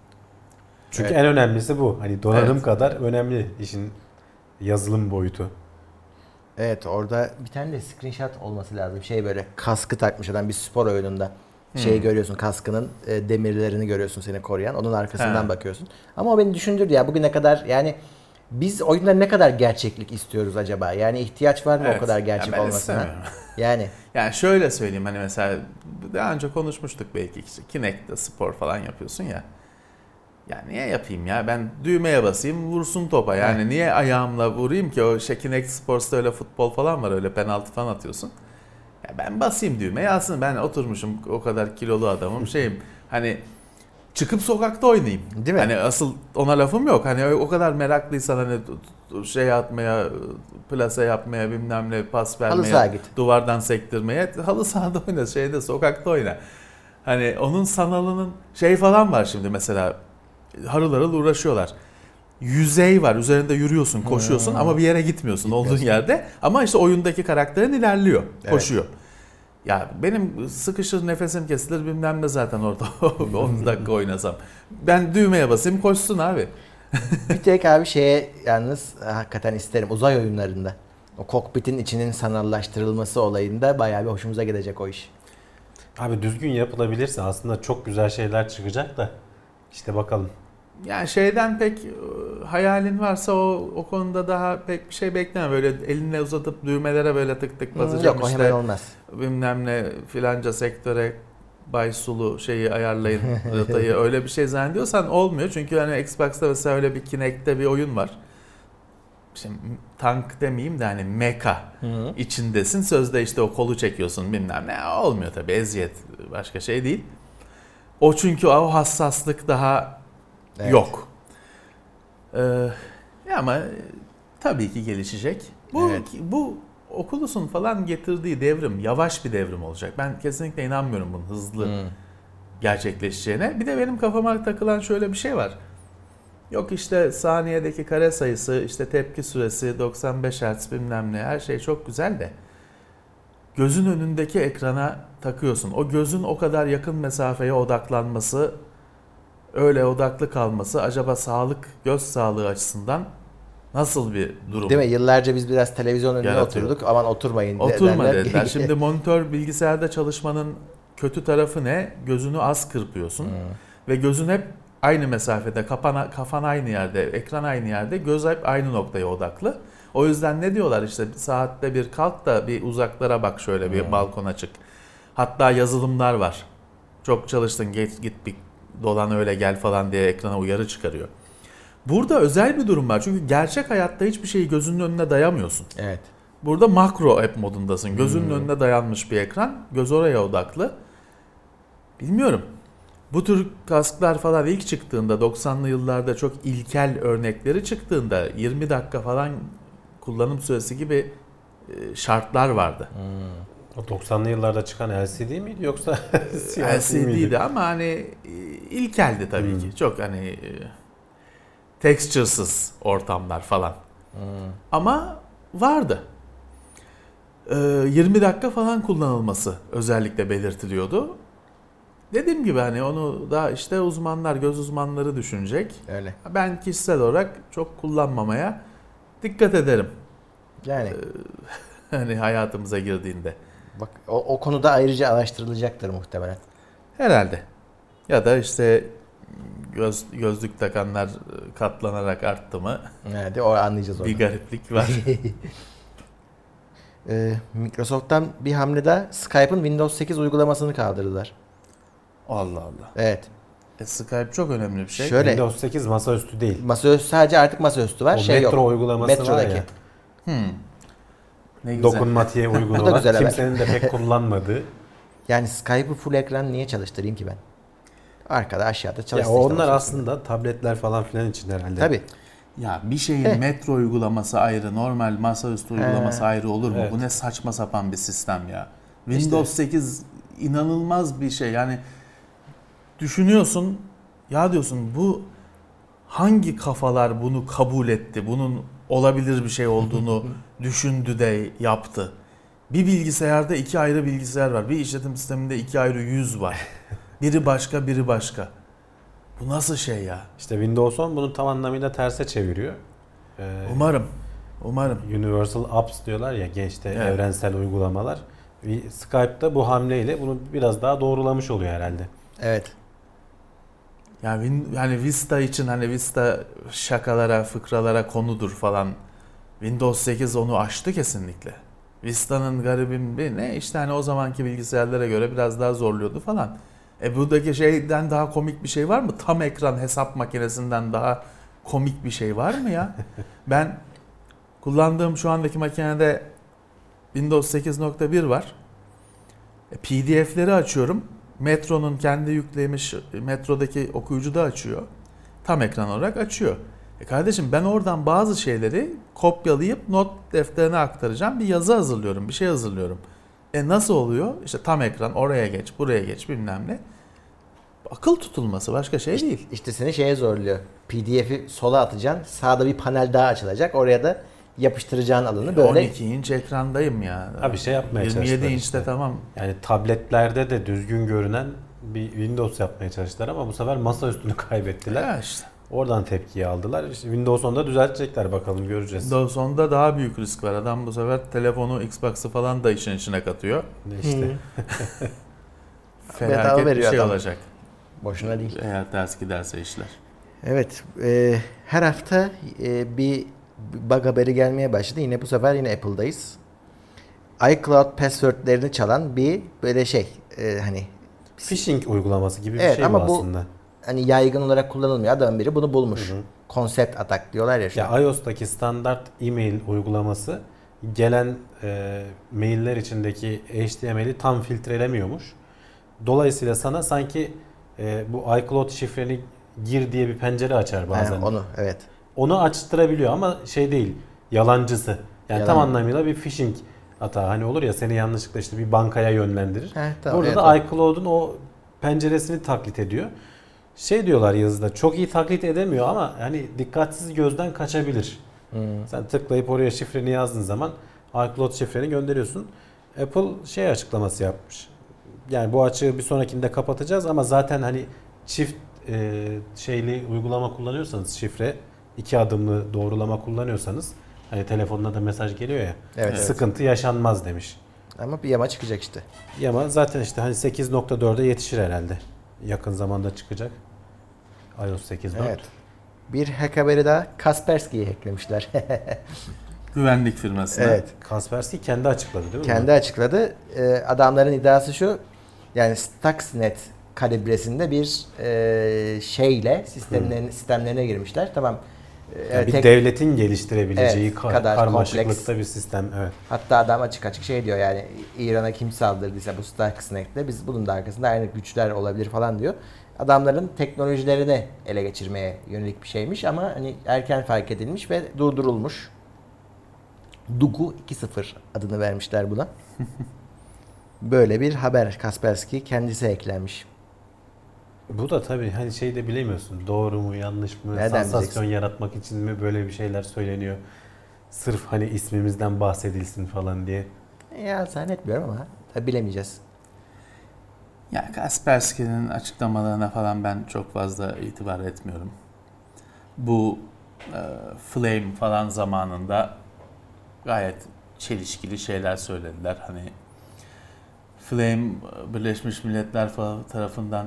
Çünkü Evet. en önemlisi bu. Hani donanım Evet. kadar önemli işin yazılım boyutu. Evet, orada bir tane de screenshot olması lazım. Şey, böyle kaskı takmış adam bir spor oyununda. Şeyi görüyorsun, kaskının demirlerini görüyorsun seni koruyan. Onun arkasından He. bakıyorsun. Ama o beni düşündürdü ya, bugüne kadar yani biz oyunda ne kadar gerçeklik istiyoruz acaba? Yani ihtiyaç var mı Evet. o kadar gerçek Ya ben olmasına? istemiyorum. Yani Yani şöyle söyleyeyim, hani mesela daha önce konuşmuştuk belki, işte Kinect'te spor falan yapıyorsun ya. Ya niye yapayım ya? Ben düğmeye basayım, vursun topa. Yani niye ayağımla vurayım ki? O Kinect Sports'ta öyle futbol falan var, öyle penaltı falan atıyorsun. Ya ben basayım düğmeye, aslında ben oturmuşum, o kadar kilolu adamım, şeyim hani çıkıp sokakta oynayayım. Değil mi? Hani asıl ona lafım yok. Hani o kadar meraklıysan hani şey atmaya, plase yapmaya, bilmem ne, pas Halı saha vermeye, git. duvardan sektirmeye, halı sahada oyna, şeyde, sokakta oyna. Hani onun sanalının şey falan var şimdi mesela, harıl harıl uğraşıyorlar. Yüzey var, üzerinde yürüyorsun, koşuyorsun ama bir yere gitmiyorsun olduğun yerde. Ama işte oyundaki karakterin ilerliyor, Evet. koşuyor. Ya benim sıkışır, nefesim kesilir bilmem ne zaten orada 10 dakika oynasam. Ben düğmeye basayım, koşsun abi. bir tek abi şeye yalnız hakikaten isterim, uzay oyunlarında. O kokpitin içinin sanallaştırılması olayında bayağı bir hoşumuza gidecek o iş. Abi düzgün yapılabilirse aslında çok güzel şeyler çıkacak da işte bakalım. Yani şeyden pek hayalin varsa o konuda daha pek bir şey bekleme. Böyle elinle uzatıp düğmelere böyle tık tık basacağım Yok, o işte. hemen olmaz. Bilmem ne filanca sektöre Bay Sulu şeyi ayarlayın rotayı, öyle bir şey zannediyorsan olmuyor. Çünkü hani Xbox'ta mesela öyle bir Kinect'te bir oyun var. Şimdi tank demeyeyim de hani mecha içindesin. Sözde işte o kolu çekiyorsun bilmem ne. Olmuyor tabii, eziyet, başka şey değil. O çünkü o hassaslık daha Evet. yok. Ama tabii ki gelişecek. Evet. Bu Oculus'un falan getirdiği devrim yavaş bir devrim olacak. Ben kesinlikle inanmıyorum bunun hızlı gerçekleşeceğine. Bir de benim kafama takılan şöyle bir şey var. Yok işte saniyedeki kare sayısı, işte tepki süresi, 95 Hz bilmem ne, her şey çok güzel de gözün önündeki ekrana takıyorsun. O gözün o kadar yakın mesafeye odaklanması, öyle odaklı kalması acaba göz sağlığı açısından nasıl bir durum? Değil mi? Yıllarca biz biraz televizyon önüne Yaratıyor. oturduk. Aman oturmayın Oturma derler. dediler. Şimdi monitör, bilgisayarda çalışmanın kötü tarafı ne? Gözünü az kırpıyorsun. Ve gözün hep aynı mesafede, kafan aynı yerde, ekran aynı yerde, göz hep aynı noktaya odaklı. O yüzden ne diyorlar, işte saatte bir kalk da bir uzaklara bak, şöyle bir balkona çık. Hatta yazılımlar var. Çok çalıştın, git bir dolan öyle gel falan diye ekrana uyarı çıkarıyor. Burada özel bir durum var. Çünkü gerçek hayatta hiçbir şeyi gözünün önüne dayamıyorsun. Evet. Burada makro app modundasın. Gözünün önüne dayanmış bir ekran. Göz oraya odaklı. Bilmiyorum. Bu tür kasklar falan ilk çıktığında, 90'lı yıllarda çok ilkel örnekleri çıktığında 20 dakika falan kullanım süresi gibi şartlar vardı. O 90'lı yıllarda çıkan LCD miydi yoksa siyasi miydi? LCD'di ama hani ilkeldi tabii ki. Çok hani texturesız ortamlar falan. Ama vardı. 20 dakika falan kullanılması özellikle belirtiliyordu. Dediğim gibi hani onu da işte göz uzmanları düşünecek. Öyle. Ben kişisel olarak çok kullanmamaya dikkat ederim. Yani Hani hayatımıza girdiğinde. bak o konuda ayrıca araştırılacaktır muhtemelen. Herhalde. Ya da işte gözlük takanlar katlanarak arttı mı? Evet, o anlayacağız onu. Bir gariplik var. Microsoft'tan bir hamlede Skype'ın Windows 8 uygulamasını kaldırdılar. Allah Allah. Evet. Skype çok önemli bir şey. Şöyle, Windows 8 masaüstü değil. masaüstü, sadece artık masaüstü var. O şey Metro yok. uygulaması Metrodaki. var ya. Ne güzel. Dokunmatiğe uygun Bu da olan, güzel haber. kimsenin de pek kullanmadığı. Yani Skype'ı full ekran niye çalıştırayım ki ben? Arkada aşağıda Ya çalıştı. onlar aslında tabletler falan filan için herhalde. Tabii. Ya bir şeyin metro uygulaması ayrı, normal masaüstü uygulaması ayrı olur mu? Evet. Bu ne saçma sapan bir sistem ya. Windows 8 inanılmaz bir şey. Yani düşünüyorsun, ya diyorsun bu hangi kafalar bunu kabul etti? Bunun olabilir bir şey olduğunu düşündü de yaptı. Bir bilgisayarda 2 ayrı bilgisayar var. Bir işletim sisteminde 2 ayrı yüz var. Biri başka, biri başka. Bu nasıl şey ya? İşte Windows 10 bunu tam anlamıyla terse çeviriyor. Umarım. Universal Apps diyorlar ya, gençte Evet. evrensel uygulamalar. Skype'da bu hamleyle bunu biraz daha doğrulamış oluyor herhalde. Evet. Yani Vista için hani Vista şakalara, fıkralara konudur falan. Windows 8 onu aştı kesinlikle. Vista'nın garibim bir ne işte hani o zamanki bilgisayarlara göre biraz daha zorluyordu falan. Buradaki şeyden daha komik bir şey var mı? Tam ekran hesap makinesinden daha komik bir şey var mı ya? Ben kullandığım şu andaki makinede Windows 8.1 var. PDF'leri açıyorum. Metro'nun kendi yüklemiş, Metro'daki okuyucu da açıyor. Tam ekran olarak açıyor. Kardeşim ben oradan bazı şeyleri kopyalayıp not defterine aktaracağım. Bir yazı hazırlıyorum, bir şey hazırlıyorum. Nasıl oluyor? İşte tam ekran, oraya geç, buraya geç bilmem ne. Akıl tutulması başka şey değil. İşte seni şeye zorluyor. PDF'i sola atacaksın. Sağda bir panel daha açılacak. Oraya da yapıştıracağın alanı böyle. 12 inç ekrandayım ya. Ha, bir şey yapmaya 27 çalıştılar inçte işte. tamam. Yani tabletlerde de düzgün görünen bir Windows yapmaya çalıştılar ama bu sefer masaüstünü kaybettiler. Ya işte. Oradan tepkiyi aldılar. İşte Windows 10'da düzeltecekler, bakalım göreceğiz. Windows 10'da daha büyük risk var. Adam bu sefer telefonu, Xbox'ı falan da işin içine katıyor. İşte. Bedava Felaket bir veriyor şey adam. olacak. Boşuna değil. Eğer ters giderse işler. Evet. Her hafta bir bug haberi gelmeye başladı. Yine bu sefer yine Apple'dayız. iCloud password'lerini çalan bir böyle şey. Hani Phishing uygulaması gibi bir Evet, şey ama bu bu- aslında. hani yaygın olarak kullanılmıyor. Adamın biri bunu bulmuş. Hı hı. Concept attack diyorlar ya şu an. Ya iOS'taki standart e-mail uygulaması gelen mailler içindeki HTML'i tam filtrelemiyormuş. Dolayısıyla sana sanki bu iCloud şifreni gir diye bir pencere açar bazen. Onu evet. Onu açtırabiliyor ama şey değil, yalancısı. Yani Yalan. tam anlamıyla bir phishing hata. Hani olur ya, seni yanlışlıkla işte bir bankaya yönlendirir. Tamam, Burada evet, da iCloud'un o penceresini taklit ediyor. Şey diyorlar yazıda, çok iyi taklit edemiyor ama hani dikkatsiz gözden kaçabilir. Sen tıklayıp oraya şifreni yazdığın zaman iCloud şifreni gönderiyorsun. Apple şey açıklaması yapmış. Yani bu açığı bir sonrakinde kapatacağız ama zaten hani çift şeyli uygulama kullanıyorsanız, şifre 2 adımlı doğrulama kullanıyorsanız, hani telefonuna da mesaj geliyor ya, Evet, sıkıntı yaşanmaz demiş. Ama bir yama çıkacak işte. Ama zaten işte hani 8.4'e yetişir herhalde. Yakın zamanda çıkacak. iOS 8.4. Evet. Bir hack haberi daha. Kaspersky'yi hacklemişler. Güvenlik firmasına. Evet. Kaspersky kendi açıkladı değil mi? Kendi açıkladı. Adamların iddiası şu. Yani Stuxnet kalibresinde bir şeyle sistemlerine girmişler. Tamam. Yani bir tek- devletin geliştirebileceği Evet, kadar karmaşıklıkta kompleks. bir sistem. Evet. Hatta adam açık açık şey diyor, yani İran'a kim saldırdıysa bu Stuxnet'le biz bunun da arkasında aynı güçler olabilir falan diyor. Adamların teknolojilerini ele geçirmeye yönelik bir şeymiş ama hani erken fark edilmiş ve durdurulmuş. Dugu 2.0 adını vermişler buna. Böyle bir haber. Kaspersky kendisi eklenmiş. Bu da tabii hani şey de bilemiyorsun. Doğru mu, yanlış mı? Nereden Sansasyon bileceksin? yaratmak için mi böyle bir şeyler söyleniyor? Sırf hani ismimizden bahsedilsin falan diye. Ya zannetmiyorum ama tabii bilemeyeceğiz. Ya Kaspersky'nin açıklamalarına falan ben çok fazla itibar etmiyorum. Bu Flame falan zamanında gayet çelişkili şeyler söylediler. Hani Flame Birleşmiş Milletler tarafından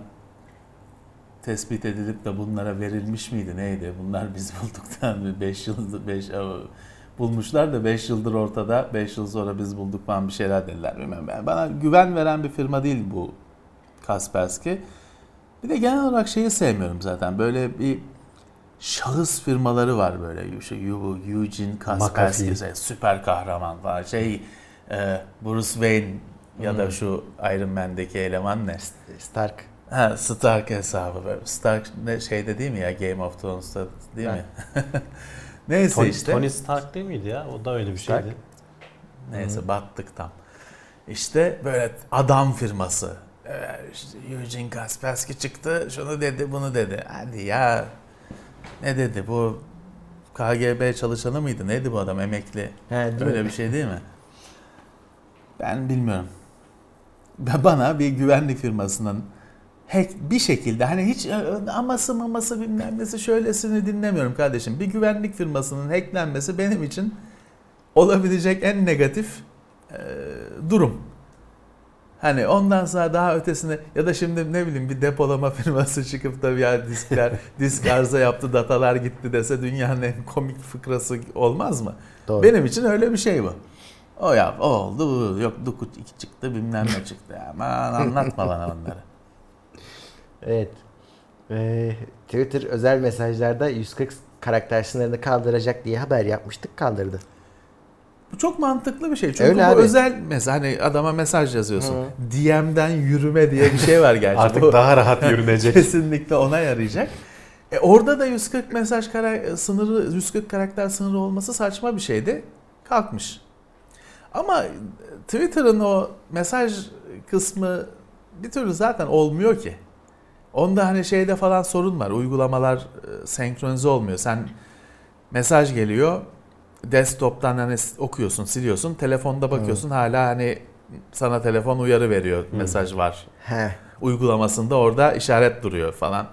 tespit edilip de bunlara verilmiş miydi neydi? Bunlar biz bulduktan 5 yıldır bulmuşlar da 5 yıldır ortada, 5 yıl sonra biz bulduk falan bir şeyler dediler. Bilmem ben. Bana güven veren bir firma değil bu Kaspersky. Bir de genel olarak şeyi sevmiyorum zaten. Böyle bir şahıs firmaları var böyle. Eugene Kaspersky, süper kahraman falan. Bruce Wayne ya da şu Iron Man'deki eleman ne? Stark. Stark hesabı. Böyle. Stark ne şeyde değil mi ya? Game of Thrones'ta değil mi? Neyse işte. Tony Stark değil miydi ya? O da öyle bir Stark. şeydi. Neyse battık tam. İşte böyle adam firması. İşte Eugene Kaspersky çıktı, şunu dedi, bunu dedi. Hadi ya. Ne dedi bu? KGB çalışanı mıydı? Neydi bu adam? Emekli. Öyle bir şey değil mi? Ben bilmiyorum. Bana bir güvenlik firmasının bir şekilde hani hiç aması bilmem nesi şöylesini dinlemiyorum kardeşim. Bir güvenlik firmasının hacklenmesi benim için olabilecek en negatif durum. Hani ondan sonra daha ötesine ya da şimdi ne bileyim bir depolama firması çıkıp da ya disk arıza yaptı, datalar gitti dese dünyanın en komik fıkrası olmaz mı? Doğru. Benim için öyle bir şey bu. O oldu, yok Dukut 2 çıktı, bilmem ne çıktı. Aman anlatma bana onları. Evet. Twitter özel mesajlarda 140 karakter sınırını kaldıracak diye haber yapmıştık, kaldırdı. Bu çok mantıklı bir şey. Çünkü Öyle bu abi. özel hani adama mesaj yazıyorsun. DM'den yürüme diye bir şey var gerçi. Artık Bu daha rahat yürünecek. kesinlikle ona yarayacak. Orada da 140 mesaj sınırı, 140 karakter sınırı olması saçma bir şeydi. Kalkmış. Ama Twitter'ın o mesaj kısmı bir türlü zaten olmuyor ki. Onda hani şeyde falan sorun var. Uygulamalar senkronize olmuyor. Sen mesaj geliyor. Desktop'tan hani okuyorsun, siliyorsun. Telefonda bakıyorsun hala hani sana telefon uyarı veriyor. Mesaj var. Uygulamasında orada işaret duruyor falan.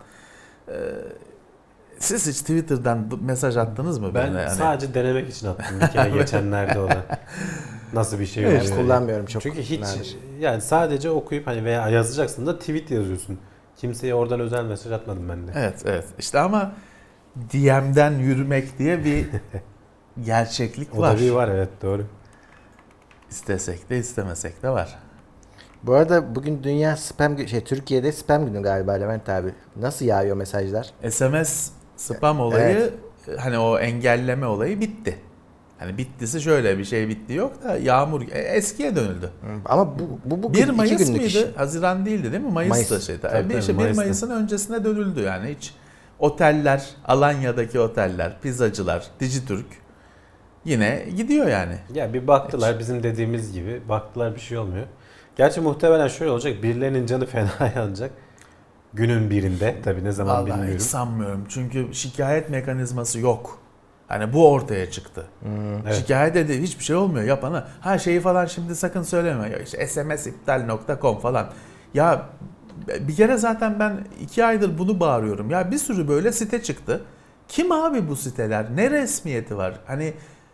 Siz hiç Twitter'dan mesaj attınız mı? Ben yani? sadece denemek için attım bir kere geçenlerde ona. Nasıl bir şey Ben oluyor? kullanmıyorum çok. Çünkü hiç nadir. yani sadece okuyup hani veya yazacaksın da tweet yazıyorsun. Kimseye oradan özel mesaj atmadım ben de. Evet. İşte ama DM'den yürümek diye bir gerçeklik O var. da bir var, evet, doğru. İstesek de istemesek de var. Bu arada bugün dünya spam Türkiye'de spam günü galiba Levent abi. Nasıl yağıyor mesajlar? SMS spam olayı hani o engelleme olayı bitti. Hani bittisi şöyle bir şey bitti yok da yağmur eskiye dönüldü. Ama bu 1 Mayıs 2 günlük mıydı? iş. Haziran değildi değil mi? Mayıs'ta Mayıs. şeydi. Tabii, İşte 1 Mayıs'ta. Mayıs'ın öncesine dönüldü yani hiç oteller, Alanya'daki oteller, pizzacılar, Dijitürk yine gidiyor yani. Ya bir baktılar bizim dediğimiz gibi. Baktılar bir şey olmuyor. Gerçi muhtemelen şöyle olacak. Birilerinin canı fena yanacak. Günün birinde. Tabii ne zaman Vallahi hiç bilmiyorum. sanmıyorum. Çünkü şikayet mekanizması yok. Hani bu ortaya çıktı. Evet. Şikayet edildi hiçbir şey olmuyor yapana. Şeyi falan şimdi sakın söyleme. Ya işte smsiptal.com falan. Ya bir kere zaten ben 2 aydır bunu bağırıyorum. Ya bir sürü böyle site çıktı. Kim abi bu siteler? Ne resmiyeti var? Hani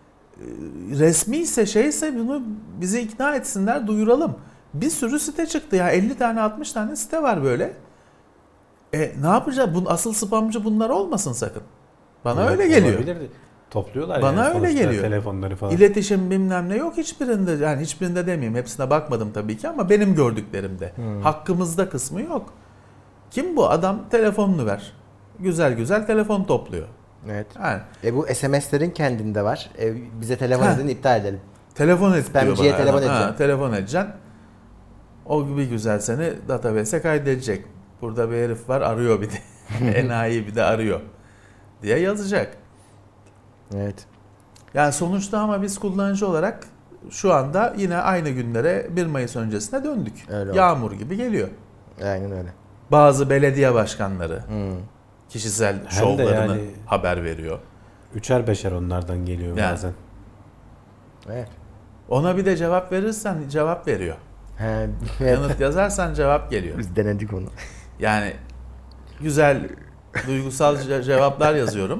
resmiyse şeyse bunu bizi ikna etsinler, duyuralım. Bir sürü site çıktı ya. 50 tane 60 tane site var böyle. Ne yapacağız? Asıl spamcı bunlar olmasın sakın. Bana Evet, öyle geliyor. olabilirdi. Topluyorlar Bana yani öyle sonuçta geliyor. telefonları falan. İletişim bilmem ne yok hiçbirinde. Yani hiçbirinde demeyeyim. Hepsine bakmadım tabii ki ama benim gördüklerimde. Hakkımızda kısmı yok. Kim bu? Adam telefonunu ver. Güzel güzel telefon topluyor. Evet. Yani Bu SMS'lerin kendinde var. Bize telefon edin, iptal edelim. telefon et diyor Spamciye bana telefon adam. edeceğim. Telefon edeceksin. O bir güzel seni database'e kaydedecek. Burada bir herif var arıyor bir de. Enayi bir de arıyor diye yazacak. Evet. Yani sonuçta ama biz kullanıcı olarak şu anda yine aynı günlere 1 Mayıs öncesine döndük. Öyle oldu. Yağmur gibi geliyor. Aynen öyle. Bazı belediye başkanları kişisel Hem de şovlarını yani- haber veriyor. Üçer beşer onlardan geliyor Yani. bazen. Evet. Ona bir de cevap verirsen cevap veriyor. Evet. Yanıt yazarsan cevap geliyor. Biz denedik onu. Yani güzel duygusal cevaplar yazıyorum.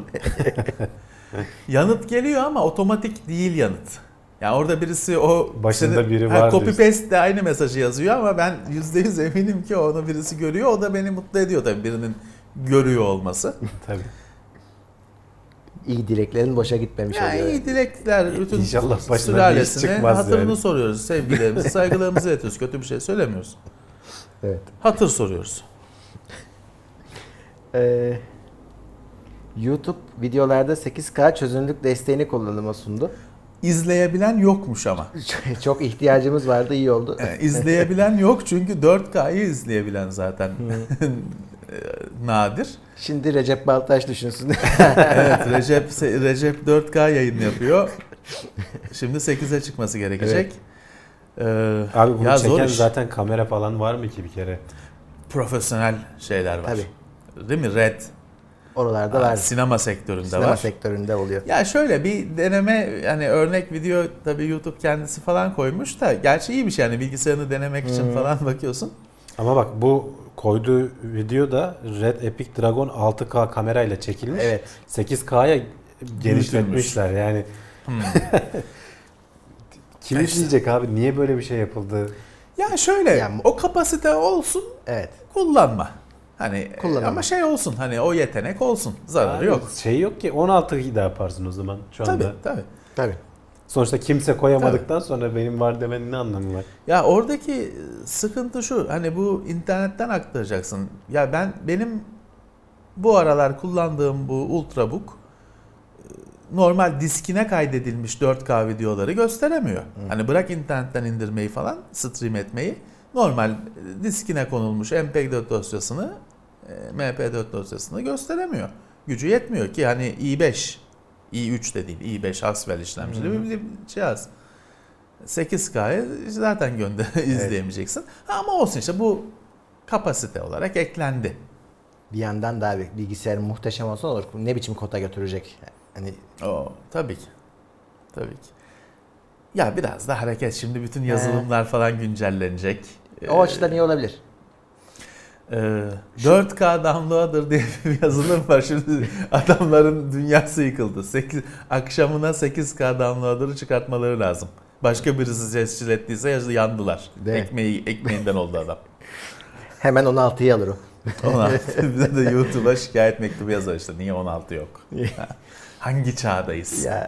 Yanıt geliyor ama otomatik değil yanıt. Yani orada birisi Başında biri var copy diyorsun. paste de aynı mesajı yazıyor ama ben %100 eminim ki onu birisi görüyor. O da beni mutlu ediyor tabii birinin görüyor olması. Tabii. İyi dileklerin boşa gitmemiş Yani oluyor. iyi dilekler bütün İnşallah başına bir iş sülalesine çıkmaz hatırını yani. soruyoruz. Sevgilerimizi, saygılarımızı iletiyoruz. Kötü bir şey söylemiyoruz. Evet. Hatır soruyoruz. YouTube videolarda 8K çözünürlük desteğini kullanıma sundu. İzleyebilen yokmuş ama. Çok ihtiyacımız vardı, iyi oldu. İzleyebilen yok çünkü 4K'yı izleyebilen zaten nadir. Şimdi Recep Baltaş düşünsün. Evet, Recep 4K yayın yapıyor. Şimdi 8'e çıkması gerekecek. Abi bunu ya zor çeken iş. zaten kamera falan var mı ki bir kere? Profesyonel şeyler var. Tabii. Değil mi? Red. Oralarda var. Sinema sektöründe Sinema var. sektöründe oluyor. Ya şöyle bir deneme, yani örnek video tabii YouTube kendisi falan koymuş da, gerçi iyi bir şey yani, bilgisayarını denemek için falan bakıyorsun. Ama bak, bu koyduğu video da Red Epic Dragon 6K kamerayla çekilmiş. Evet. 8K'ya genişletmişler yani. Kim izleyecek abi? Niye böyle bir şey yapıldı? Ya şöyle, Yani- o kapasite olsun, Evet. kullanma. Hani Kullanamam. ama şey olsun, hani o yetenek olsun. Zararı Abi, yok. Şey yok ki, 16'yı da yaparsın o zaman şu anda. Tabii. Tabii. Sonuçta kimse koyamadıktan sonra benim var demenin ne anlamı var? Ya oradaki sıkıntı şu, hani bu internetten aktaracaksın. Ya benim bu aralar kullandığım bu Ultrabook normal diskine kaydedilmiş 4K videoları gösteremiyor. Hani bırak internetten indirmeyi falan, stream etmeyi. Normal diskine konulmuş MP4 dosyasını, MP4 dosyasını gösteremiyor. Gücü yetmiyor ki, hani i5, i3 de değil, i5 Haswell işlemcili bir cihaz. 8K'yı zaten izleyemeyeceksin. Ama olsun, işte bu kapasite olarak eklendi. Bir yandan da abi bilgisayar muhteşem olsa olur. Ne biçim kota götürecek? Hani Tabii ki. Ya biraz da hareket, şimdi bütün yazılımlar falan güncellenecek. o açıdan iyi olabilir. 4K downloader diye bir yazılım var. Şimdi adamların dünyası yıkıldı. Akşamına 8K downloader'ı çıkartmaları lazım. Başka birisi tescil ettiyse yandılar. Değil mi? Ekmeğinden oldu adam. Hemen 16'yı alır o. 16. Bize de YouTube'a şikayet mektubu yazar işte. Niye 16 yok? Hangi çağdayız? Ya.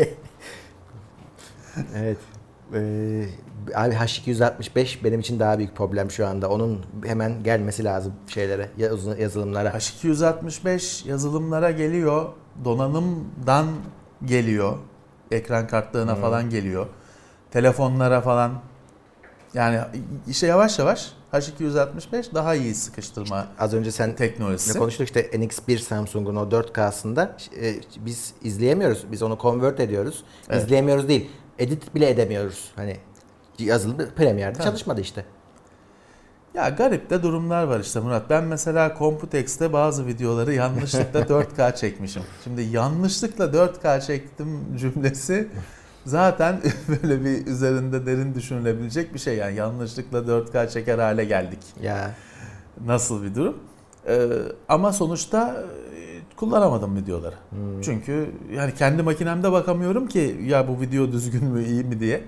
Evet. Abi H265 benim için daha büyük problem şu anda. Onun hemen gelmesi lazım şeylere, yazılımlara. H265 yazılımlara geliyor. Donanımdan geliyor. Ekran kartlarına falan geliyor. Telefonlara falan. Yani işte yavaş yavaş H265 daha iyi sıkıştırma Az önce sen teknolojisi. konuştuk işte NX1 Samsung'un o 4K'sında biz izleyemiyoruz. Biz onu convert ediyoruz. Evet. İzleyemiyoruz değil. Edit bile edemiyoruz. Hani yazılım Premiere'de çalışmadı işte. Ya garip de durumlar var işte Murat. Ben mesela Computex'te bazı videoları yanlışlıkla 4K çekmişim. Şimdi yanlışlıkla 4K çektim cümlesi zaten böyle bir üzerinde derin düşünülebilecek bir şey. Yani yanlışlıkla 4K çeker hale geldik. Ya Nasıl bir durum? Ama sonuçta kullanamadım videoları. Çünkü yani kendi makinemde bakamıyorum ki ya bu video düzgün mü, iyi mi diye.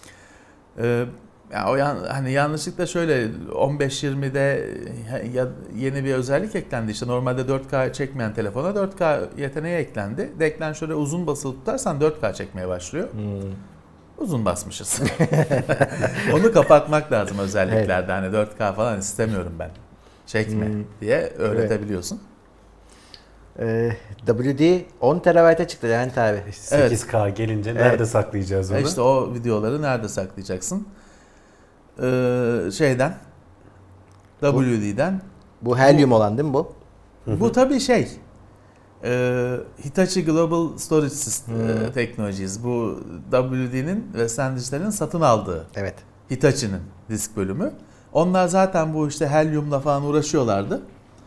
Yani hani yanlışlıkla şöyle 15-20'de yeni bir özellik eklendi. İşte normalde 4K çekmeyen telefona 4K yeteneği eklendi. Deklen şöyle uzun basılı tutarsan 4K çekmeye başlıyor. Uzun basmışız. Onu kapatmak lazım özelliklerde. Hani 4K falan istemiyorum ben. Çekme diye öğretebiliyorsun. WD 10 TB'e çıktı Levent abi. 8K gelince nerede saklayacağız onu? İşte o videoları nerede saklayacaksın? WD'den. Bu Helium olan değil mi bu? Bu tabii Hitachi Global Storage Technologies. Bu WD'nin ve SanDisk'lerin satın aldığı. Evet. Hitachi'nin disk bölümü. Onlar zaten bu işte Helium'la falan uğraşıyorlardı.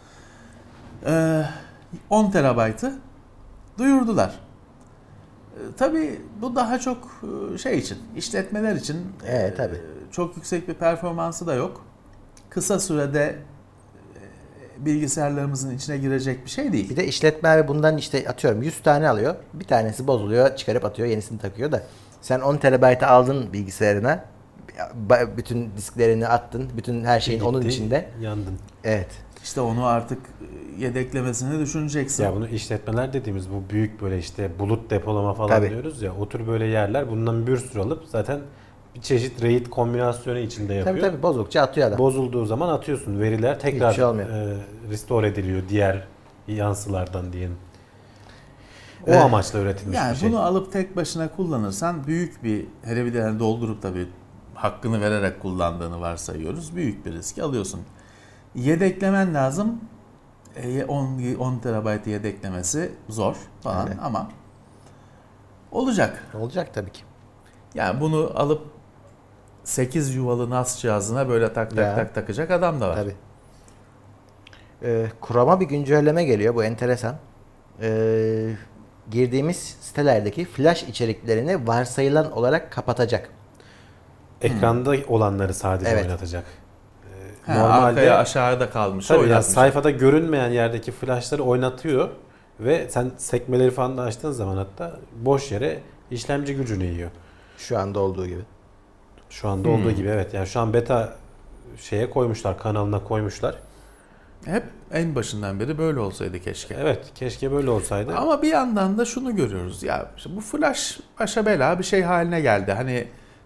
10 terabaytı duyurdular. Tabii bu daha çok için, işletmeler için Tabii. çok yüksek bir performansı da yok. Kısa sürede bilgisayarlarımızın içine girecek bir şey değil. Bir de işletme abi bundan işte atıyorum 100 tane alıyor. Bir tanesi bozuluyor, çıkarıp atıyor, yenisini takıyor da. Sen 10 TB'ı aldın bilgisayarına. Bütün disklerini attın. Bütün her şeyin onun içinde. Yandın. Evet. İşte onu artık yedeklemesini düşüneceksin. Ya bunu işletmeler dediğimiz bu büyük böyle işte bulut depolama falan Tabii. diyoruz ya, o tür böyle yerler bundan bir sürü alıp zaten bir çeşit RAID kombinasyonu içinde yapıyor. Tabii bozdukça atıyor adam. Bozulduğu zaman atıyorsun, veriler tekrar Hiçbir şey olmuyor. restore ediliyor diğer yansılardan diyelim. O Evet. amaçla üretilmiş Yani bir şey. bunu alıp tek başına kullanırsan büyük bir, hele bir de doldurup tabii hakkını vererek kullandığını varsayıyoruz. Büyük bir riski alıyorsun. Yedeklemen lazım. 10 TB yedeklemesi zor falan ama olacak. Olacak tabii ki. Yani bunu alıp 8 yuvalı NAS cihazına böyle tak takacak adam da var. Tabii. Chrome'a bir güncelleme geliyor. Bu enteresan. Girdiğimiz sitelerdeki flash içeriklerini varsayılan olarak kapatacak. Ekranda olanları sadece Evet. oynatacak. Arkaya aşağıda kalmış. Tabii ya, oynatmış. sayfada görünmeyen yerdeki flashları oynatıyor ve sen sekmeleri falan da açtığın zaman hatta boş yere işlemci gücünü yiyor. Şu anda olduğu gibi. Şu anda olduğu gibi, evet. Yani şu an beta şeye koymuşlar, kanalına koymuşlar. Hep en başından beri böyle olsaydı keşke. Evet, keşke böyle olsaydı. Ama bir yandan da şunu görüyoruz. Ya işte bu flash başa bela bir şey haline geldi. Hani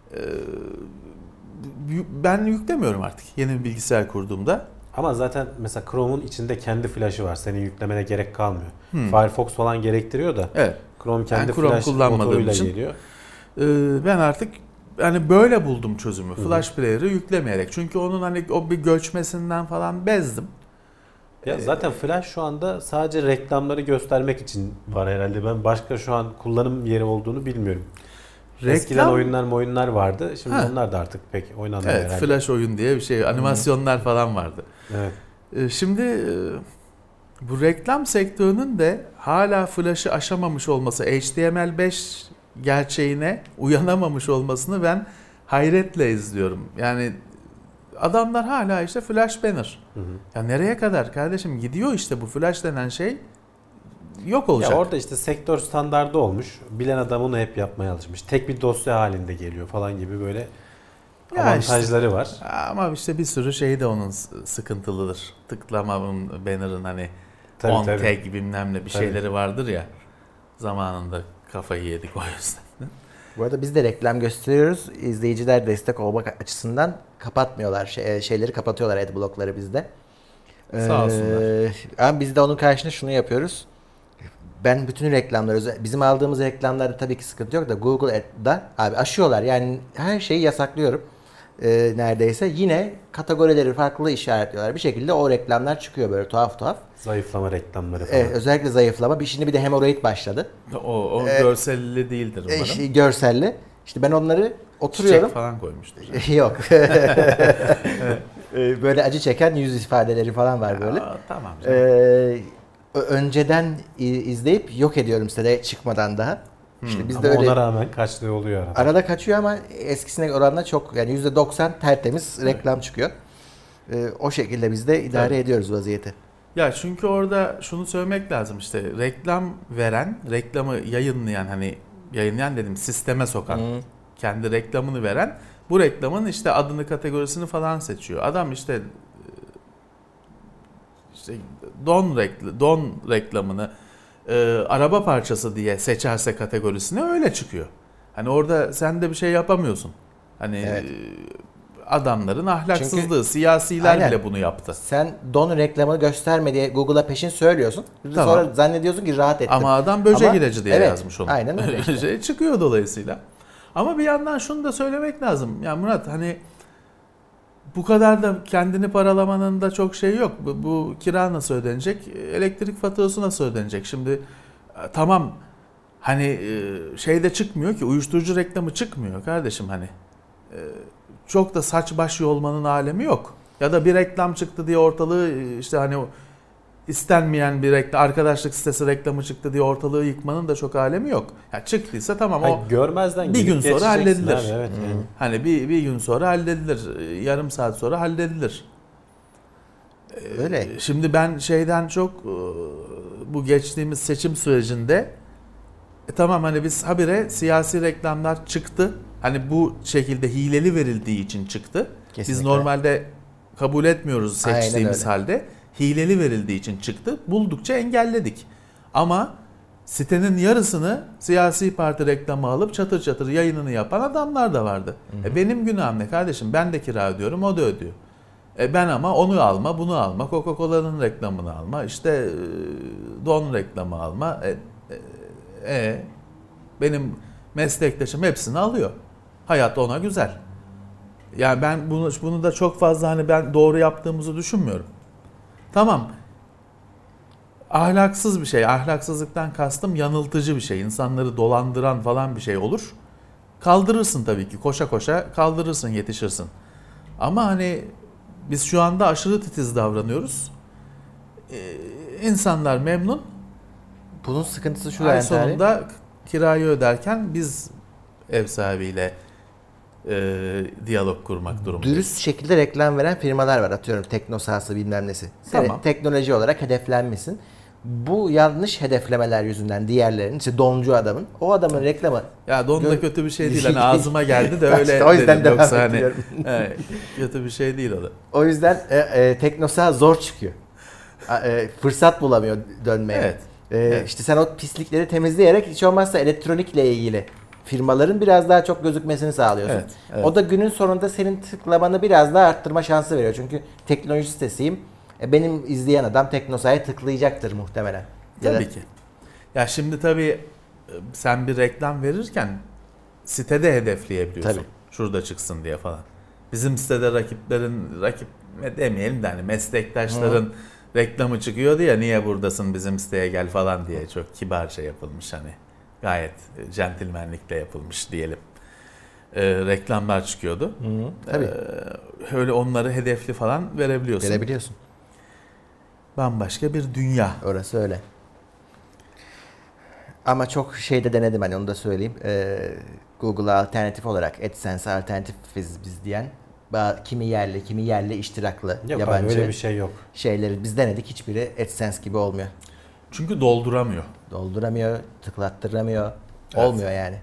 ben yüklemiyorum artık yeni bir bilgisayar kurduğumda. Ama zaten mesela Chrome'un içinde kendi flash'ı var. Senin yüklemene gerek kalmıyor. Firefox falan gerektiriyor da. Evet. Chrome kendi Chrome flash kullanmadığım motoruyla için geliyor. Ben artık hani böyle buldum çözümü. Flash player'ı yüklemeyerek. Çünkü onun hani o bir göçmesinden falan bezdim. Ya zaten flash şu anda sadece reklamları göstermek için var herhalde. Ben başka şu an kullanım yeri olduğunu bilmiyorum. Eskiden oyunlar vardı. Şimdi onlar da artık pek oynanmıyor evet, herhalde. flash oyun diye bir şey. Animasyonlar falan vardı. Evet. Şimdi bu reklam sektörünün de hala flash'ı aşamamış olması, HTML5 gerçeğine uyanamamış olmasını ben hayretle izliyorum. Yani adamlar hala işte flash banner. Ya nereye kadar kardeşim, gidiyor işte bu flash denen şey yok olacak. Ya orada işte sektör standardı olmuş. Bilen adam onu hep yapmaya alışmış. Tek bir dosya halinde geliyor falan gibi böyle Ya avantajları var. Ama işte bir sürü şey de onun sıkıntılıdır. Tıklamamın, banner'ın hani Tabii, on tabii. tag bilmem ne bir Tabii. şeyleri vardır ya. Zamanında kafayı yedik o yüzden. Bu arada biz de reklam gösteriyoruz. İzleyiciler destek olmak açısından kapatmıyorlar. Şeyleri kapatıyorlar, adblockları bizde. Sağ olsunlar. Ama biz de onun karşılığında şunu yapıyoruz. Ben bütün reklamları, bizim aldığımız reklamlarda tabii ki sıkıntı yok da Google'da abi aşıyorlar. Yani her şeyi yasaklıyorum neredeyse. Yine kategorileri farklı işaretliyorlar. Bir şekilde o reklamlar çıkıyor böyle tuhaf tuhaf. Zayıflama reklamları falan. Özellikle zayıflama. Şimdi bir de hemoroid başladı. O görselli değildir umarım. Görselli. İşte ben onları oturuyorum. Çiçek falan koymuştur. Yok. Böyle acı çeken yüz ifadeleri falan var böyle. Tamam. Önceden izleyip yok ediyorum sitede çıkmadan daha. İşte bizde Ama öyle ona rağmen kaçtığı oluyor arada. arada kaçıyor ama eskisine oranla çok, yani %90 tertemiz reklam çıkıyor. O şekilde biz de idare ediyoruz vaziyeti. Ya çünkü orada şunu söylemek lazım, işte reklam veren, reklamı yayınlayan, hani yayınlayan dedim sisteme sokan, kendi reklamını veren, bu reklamın işte adını, kategorisini falan seçiyor. Adam işte don reklamını araba parçası diye seçerse kategorisine öyle çıkıyor. Hani orada sen de bir şey yapamıyorsun. Hani Evet. adamların ahlaksızlığı, Çünkü- siyasiler Aynen. bile bunu yaptı. Sen don reklamını gösterme diye Google'a peşin söylüyorsun. Tamam. Sonra zannediyorsun ki rahat ettim. Ama adam böcek Ama- ilacı diye evet, yazmış onu. aynen öyle işte. Şey çıkıyor dolayısıyla. Ama bir yandan şunu da söylemek lazım. Ya Murat, hani bu kadar da kendini paralamanın da çok şey yok. Bu kira nasıl ödenecek? Elektrik faturası nasıl ödenecek? Şimdi tamam, hani şeyde çıkmıyor ki, uyuşturucu reklamı çıkmıyor kardeşim, hani. Çok da saç baş yolmanın alemi yok. Ya da bir reklam çıktı diye ortalığı işte hani istenmeyen bir reklam, arkadaşlık sitesi reklamı çıktı diye ortalığı yıkmanın da çok alemi yok. Ya çıktıysa tamam, o görmezden bir gelip gün sonra geçeceksin halledilir. abi, evet. Yani. Hani bir gün sonra halledilir. Yarım saat sonra halledilir. Öyle. Şimdi ben şeyden çok bu geçtiğimiz seçim sürecinde tamam, hani biz habire siyasi reklamlar çıktı. Hani bu şekilde hileli verildiği için çıktı. Biz Kesinlikle. normalde kabul etmiyoruz Aynen seçtiğimiz öyle. halde. Hileli verildiği için çıktı. Buldukça engelledik. Ama sitenin yarısını siyasi parti reklamı alıp çatır çatır yayınını yapan adamlar da vardı. Benim günahım ne kardeşim? Ben de kira ödüyorum, o da ödüyor. Ben ama onu alma, bunu alma, Coca-Cola'nın reklamını alma, işte don reklamı alma. Benim meslektaşım hepsini alıyor. Hayat ona güzel. Yani ben bunu da çok fazla hani ben doğru yaptığımızı düşünmüyorum. Tamam. Ahlaksız bir şey. Ahlaksızlıktan kastım yanıltıcı bir şey. İnsanları dolandıran falan bir şey olur. Kaldırırsın tabii ki. Koşa koşa kaldırırsın, yetişirsin. Ama hani biz şu anda aşırı titiz davranıyoruz. insanlar memnun. Bunun sıkıntısı şu Ay Levent abi. sonunda kirayı öderken biz ev sahibiyle diyalog kurmak durumundayız. Dürüst şekilde reklam veren firmalar var. Atıyorum Teknosahası bilmem nesi. Senin Tamam. teknoloji olarak hedeflenmişsin. Bu yanlış hedeflemeler yüzünden diğerlerinin, işte doncu adamın, o adamın reklamı. Ya don da kötü bir şey değil. Hani ağzıma geldi de öyle İşte o yüzden dedim. Yoksa devam hani ediyorum. kötü bir şey değil o da. O yüzden Teknosaha zor çıkıyor. Fırsat bulamıyor dönmeye. Evet. Evet. İşte sen o pislikleri temizleyerek hiç olmazsa elektronikle ilgili firmaların biraz daha çok gözükmesini sağlıyorsun. Evet, evet. O da günün sonunda senin tıklamanı biraz daha arttırma şansı veriyor. Çünkü teknoloji sitesiyim. Benim izleyen adam Teknosaha'ya tıklayacaktır muhtemelen. Ya da- Tabii ki. Ya şimdi tabii sen bir reklam verirken sitede hedefleyebiliyorsun. Tabii. Şurada çıksın diye falan. Bizim sitede rakip demeyelim de hani meslektaşların reklamı çıkıyordu ya, niye buradasın bizim siteye gel falan diye, çok kibarca yapılmış, hani gayet centilmenlikle yapılmış diyelim. Reklamlar çıkıyordu. Tabii. Öyle onları hedefli falan verebiliyorsun. Verebiliyorsun. Bambaşka bir dünya. Orası öyle. Ama çok şeyde denedim, hani onu da söyleyeyim. Google'a alternatif olarak AdSense alternatifiz biz diyen kimi yerli iştiraklı Yok abi, yabancı öyle bir şey yok. şeyleri biz denedik. Hiçbiri AdSense gibi olmuyor. Çünkü dolduramıyor. Dolduramıyor, tıklattıramıyor. Evet. Olmuyor yani.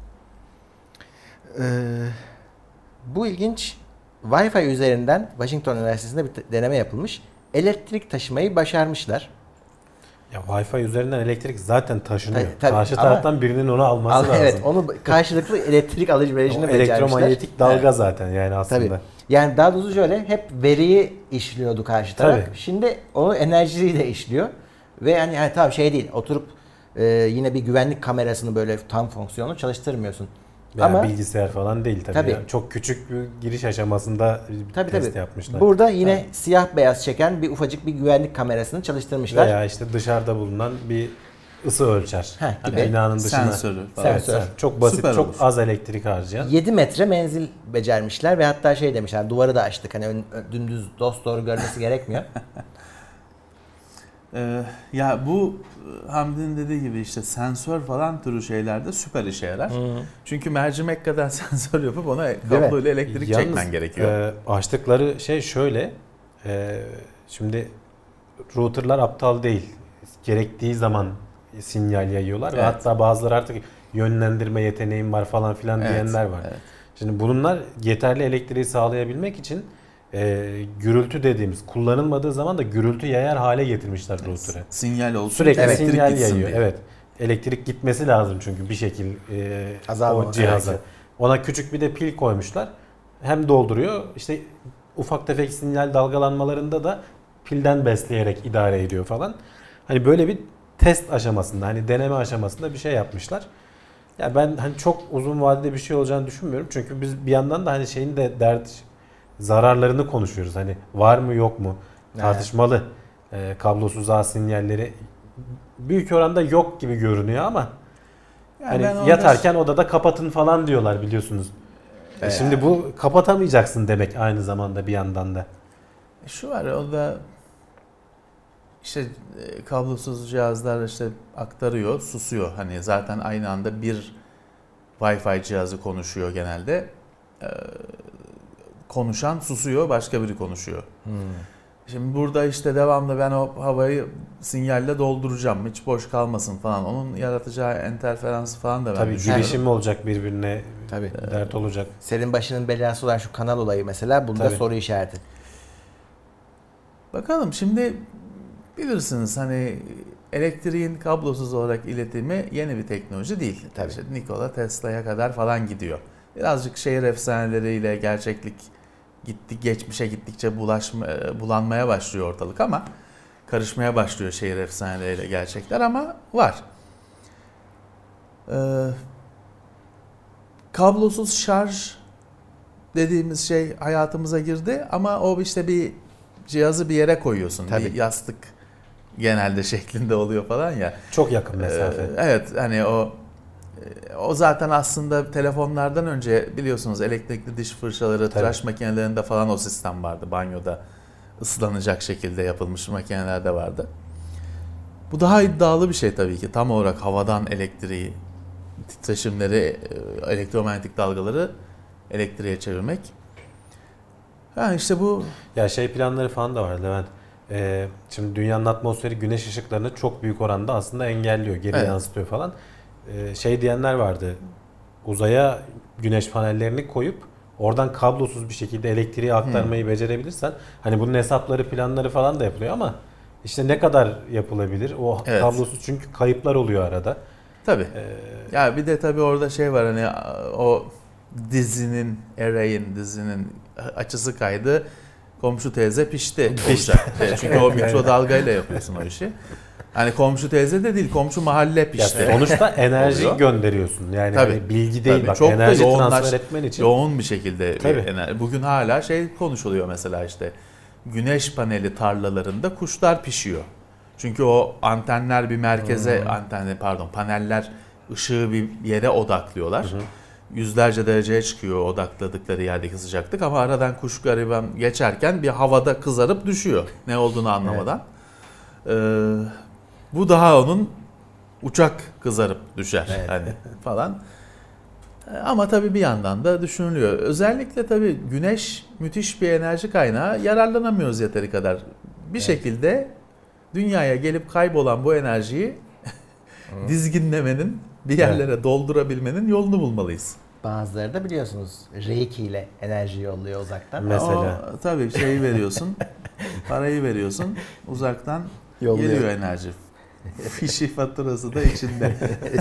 Bu ilginç. Wi-Fi üzerinden Washington Üniversitesi'nde bir deneme yapılmış. Elektrik taşımayı başarmışlar. Ya Wi-Fi üzerinden elektrik zaten taşınıyor. Tabii, Karşı ama- taraftan birinin onu alması lazım. Evet, onu karşılıklı elektrik alışverişini O becermişler. elektromanyetik dalga zaten yani aslında. Tabii. Yani daha doğrusu şöyle, hep veriyi işliyordu karşı taraf. Tabii. Şimdi onu enerjiyi de işliyor. Ve yani tamam şey değil, oturup yine bir güvenlik kamerasını böyle tam fonksiyonlu çalıştırmıyorsun. Veya Ama bilgisayar falan değil tabii. Tabii. Ya. Çok küçük bir giriş aşamasında tabii test yapmışlar. burada yine siyah beyaz çeken bir ufacık bir güvenlik kamerasını çalıştırmışlar. Veya işte dışarıda bulunan bir ısı ölçer. Heh, Hani gibi. binanın dışına. Sensörü falan. Evet, Sensör. çok basit, Süper çok olur. az elektrik harcayan. 7 metre menzil becermişler ve hatta şey demişler, duvarı da açtık. Hani dümdüz dosdoğru görmesi gerekmiyor. Ya bu Hamdi'nin dediği gibi işte sensör falan türü şeylerde süper işe yarar. Çünkü mercimek kadar sensör yapıp ona kabloyla elektrik Yalnız, çekmen gerekiyor. Açtıkları şey şöyle. Şimdi routerlar aptal değil. Gerektiği zaman sinyal yayıyorlar ve Evet. hatta bazıları artık yönlendirme yeteneğim var falan filan Evet, diyenler var. evet. Şimdi bunlar yeterli elektriği sağlayabilmek için gürültü dediğimiz, kullanılmadığı zaman da gürültü yayar hale getirmişler router'ı. Sinyal olsun, Sürekli elektrik sinyal gitsin yayıyor. diye. Evet. Elektrik gitmesi lazım çünkü bir şekil Azalmaması o cihaza. gerekiyor. Ona küçük bir de pil koymuşlar. Hem dolduruyor, işte ufak tefek sinyal dalgalanmalarında da pilden besleyerek idare ediyor falan. Hani böyle bir test aşamasında, hani deneme aşamasında bir şey yapmışlar. Ya ben hani çok uzun vadede bir şey olacağını düşünmüyorum. Çünkü biz bir yandan da hani şeyin de zararlarını konuşuyoruz. Hani var mı yok mu tartışmalı. Kablosuz ağ sinyalleri büyük oranda yok gibi görünüyor ama Yani ben hani yatarken odada kapatın falan diyorlar biliyorsunuz. Şimdi bu kapatamayacaksın demek aynı zamanda bir yandan da. Şu var, o da işte kablosuz cihazlar işte aktarıyor, susuyor. Hani zaten aynı anda bir Wi-Fi cihazı konuşuyor genelde. Konuşan susuyor, başka biri konuşuyor. Şimdi burada işte devamlı ben o havayı sinyalle dolduracağım, hiç boş kalmasın falan. Onun yaratacağı interferansı falan da ben Tabii düşünüyorum. girişim olacak birbirine, Tabii. dert olacak. Senin başının belası olan şu kanal olayı mesela, bunda Tabii. soru işareti. Bakalım şimdi, bilirsiniz hani elektriğin kablosuz olarak iletimi yeni bir teknoloji değil. Tabii. İşte Nikola Tesla'ya kadar falan gidiyor. Birazcık şehir efsaneleriyle gerçeklik geçmişe gittikçe bulanmaya başlıyor ortalık, ama karışmaya başlıyor şehir efsaneleriyle gerçekler, ama var. Kablosuz şarj dediğimiz şey hayatımıza girdi, ama o işte bir cihazı bir yere koyuyorsun. Tabii. Bir yastık genelde şeklinde oluyor falan ya. Çok yakın mesafe. Evet, hani o zaten aslında telefonlardan önce biliyorsunuz elektrikli diş fırçaları, tıraş makinelerinde falan o sistem vardı, banyoda ıslanacak şekilde yapılmış makineler de vardı. Bu daha iddialı bir şey tabii ki. Tam olarak havadan elektriği, titreşimleri, elektromanyetik dalgaları elektriğe çevirmek. Yani işte bu... Ya planları falan da var Levent. Şimdi dünyanın atmosferi güneş ışıklarını çok büyük oranda aslında engelliyor, geri yansıtıyor falan. Diyenler vardı. Uzaya güneş panellerini koyup oradan kablosuz bir şekilde elektriği aktarmayı becerebilirsen, hani bunun hesapları, planları falan da yapılıyor ama işte ne kadar yapılabilir? O kablosuz, çünkü kayıplar oluyor arada. Tabii. Ya bir de tabii orada var, hani o dizinin açısı kaydı. Komşu teyze pişti. Çünkü o mikrodalgayla yapıyorsun o işi. Hani komşu teyze de değil, komşu mahalle pişti. Ya sonuçta enerji gönderiyorsun. Yani hani bilgi değil, bak, çok enerji transfer etmen için. Yoğun bir şekilde enerji. Bugün hala konuşuluyor mesela, işte güneş paneli tarlalarında kuşlar pişiyor. Çünkü o antenler bir merkeze, paneller ışığı bir yere odaklıyorlar. Yüzlerce dereceye çıkıyor odakladıkları yerdeki sıcaklık, ama aradan kuş gariban geçerken bir havada kızarıp düşüyor ne olduğunu anlamadan. Bu daha onun uçak kızarıp düşer hani falan. Ama tabii bir yandan da düşünülüyor. Özellikle tabii güneş müthiş bir enerji kaynağı, yararlanamıyoruz yeteri kadar. Bir şekilde dünyaya gelip kaybolan bu enerjiyi dizginlemenin, bir yerlere doldurabilmenin yolunu bulmalıyız. Bazıları da biliyorsunuz Reiki ile enerji yolluyor uzaktan. Mesela. Tabii veriyorsun, parayı veriyorsun, uzaktan geliyor enerji. Fişi faturası da içinde.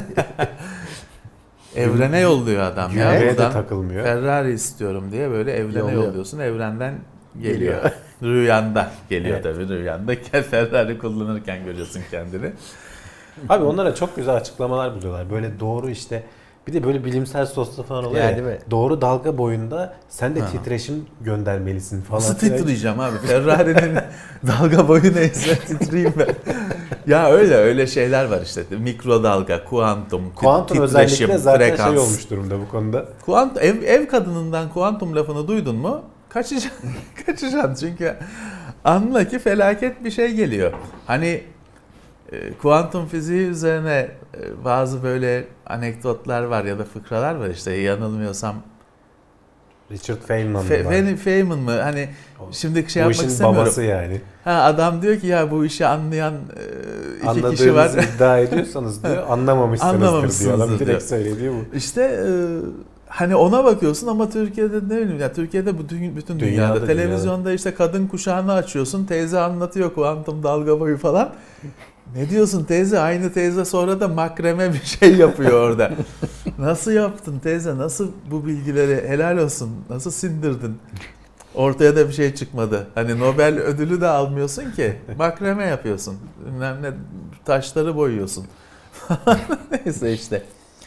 Evrene yolluyor adam ya. Güneşe de Buradan takılmıyor. Ferrari istiyorum diye böyle evrene yolluyorsun. Evrenden geliyor. Rüyanda geliyor tabii. Rüyanda Ferrari kullanırken görüyorsun kendini. Abi onlara çok güzel açıklamalar buluyorlar. Böyle doğru işte, bir de böyle bilimsel soslu falan oluyor Yani ya. değil mi? Doğru dalga boyunda sen de titreşim göndermelisin falan. Nasıl titreyeceğim abi? Ferrari'nin dalga boyu neyse titreyeyim ben. Ya öyle şeyler var işte. Mikrodalga, kuantum özellikle titreşim, zaten frekans. olmuş durumda bu konuda. Ev kadınından kuantum lafını duydun mu? Kaçacaksın çünkü anla ki felaket bir şey geliyor. Hani kuantum fiziği üzerine bazı böyle anekdotlar var ya da fıkralar var, işte yanılmıyorsam. Richard Feynman Feynman mı? Hani şimdi bu yapmak işin istemiyorum. babası yani. Adam diyor ki ya bu işi anlayan iki kişi var. Anladığınızı iddia ediyorsanız diyor, anlamamışsınızdır diyor. Adam direkt diyor. söylediği bu. İşte hani ona bakıyorsun ama Türkiye'de ne bileyim ya, Türkiye'de bütün dünyada televizyonda işte kadın kuşağını açıyorsun, teyze anlatıyor kuantum dalga boyu falan. Ne diyorsun teyze? Aynı teyze sonra da makreme bir şey yapıyor orada. Nasıl yaptın teyze? Nasıl bu bilgileri, helal olsun, nasıl sindirdin? Ortaya da bir şey çıkmadı. Hani Nobel ödülü de almıyorsun ki. Makreme yapıyorsun. Bilmem ne, taşları boyuyorsun. Neyse işte.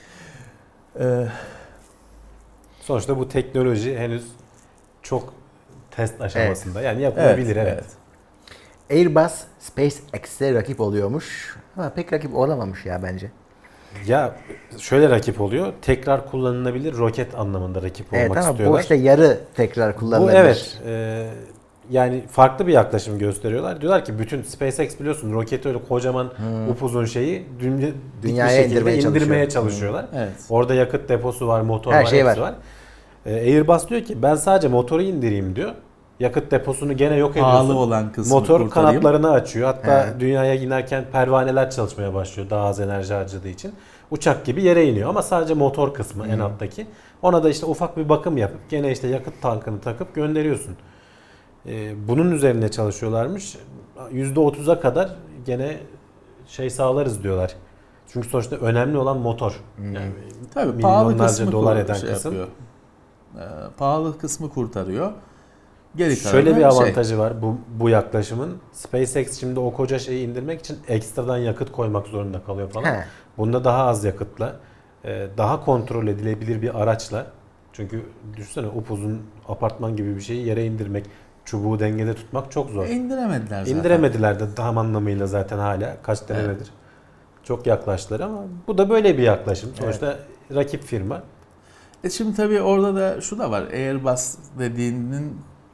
Sonuçta bu teknoloji henüz çok test aşamasında. Yani yapılabilir evet. Airbus SpaceX'e rakip oluyormuş. Ama pek rakip olamamış ya bence. Ya şöyle rakip oluyor. Tekrar kullanılabilir roket anlamında rakip olmak ama istiyorlar. bu işte yarı tekrar kullanılabilir. Bu evet. Yani farklı bir yaklaşım gösteriyorlar. Diyorlar ki bütün SpaceX biliyorsun roketi öyle kocaman upuzun şeyi dünyaya indirmeye çalışıyorlar. Evet. Orada yakıt deposu var, motor var, hepsi var. Airbus diyor ki ben sadece motoru indireyim diyor. Yakıt deposunu gene yok ediyorsun. Pahalı olan kısmı motor kurtarayım. Kanatlarını açıyor. Hatta dünyaya inerken pervaneler çalışmaya başlıyor daha az enerji harcadığı için. Uçak gibi yere iniyor ama sadece motor kısmı en alttaki. Ona da işte ufak bir bakım yapıp gene işte yakıt tankını takıp gönderiyorsun. Bunun üzerine çalışıyorlarmış. %30'a kadar gene sağlarız diyorlar. Çünkü sonuçta önemli olan motor. Yani tabii pahalı milyonlarca kısmı dolar eden kısım. yapıyor. Pahalı kısmı kurtarıyor. Şöyle bir avantajı var bu yaklaşımın. SpaceX şimdi o koca şeyi indirmek için ekstradan yakıt koymak zorunda kalıyor falan. Bunda daha az yakıtla, daha kontrol edilebilir bir araçla. Çünkü düşünsene upuzun apartman gibi bir şeyi yere indirmek, çubuğu dengede tutmak çok zor. İndiremediler zaten. İndiremediler de tam anlamıyla zaten hala. Kaç denemedir. Çok yaklaştılar ama bu da böyle bir yaklaşım. Sonuçta rakip firma. Şimdi tabii orada da şu da var. Airbus dediğinin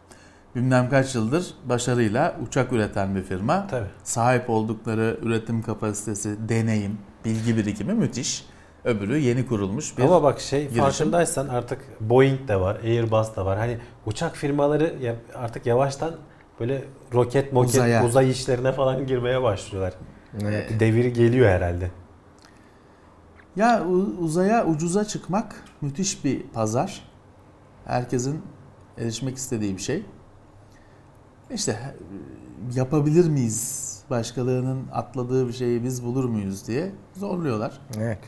bilmem kaç yıldır başarıyla uçak üreten bir firma. Tabii. Sahip oldukları üretim kapasitesi, deneyim, bilgi birikimi müthiş. Öbürü yeni kurulmuş bir Ama bak girişim. farkındaysan artık Boeing de var, Airbus da var. Hani uçak firmaları artık yavaştan böyle roket, uzay işlerine falan girmeye başlıyorlar. Evet. Devir geliyor herhalde. Ya uzaya ucuza çıkmak müthiş bir pazar. Herkesin erişmek istediği bir şey. İşte yapabilir miyiz? Başkalarının atladığı bir şeyi biz bulur muyuz diye zorluyorlar. Evet.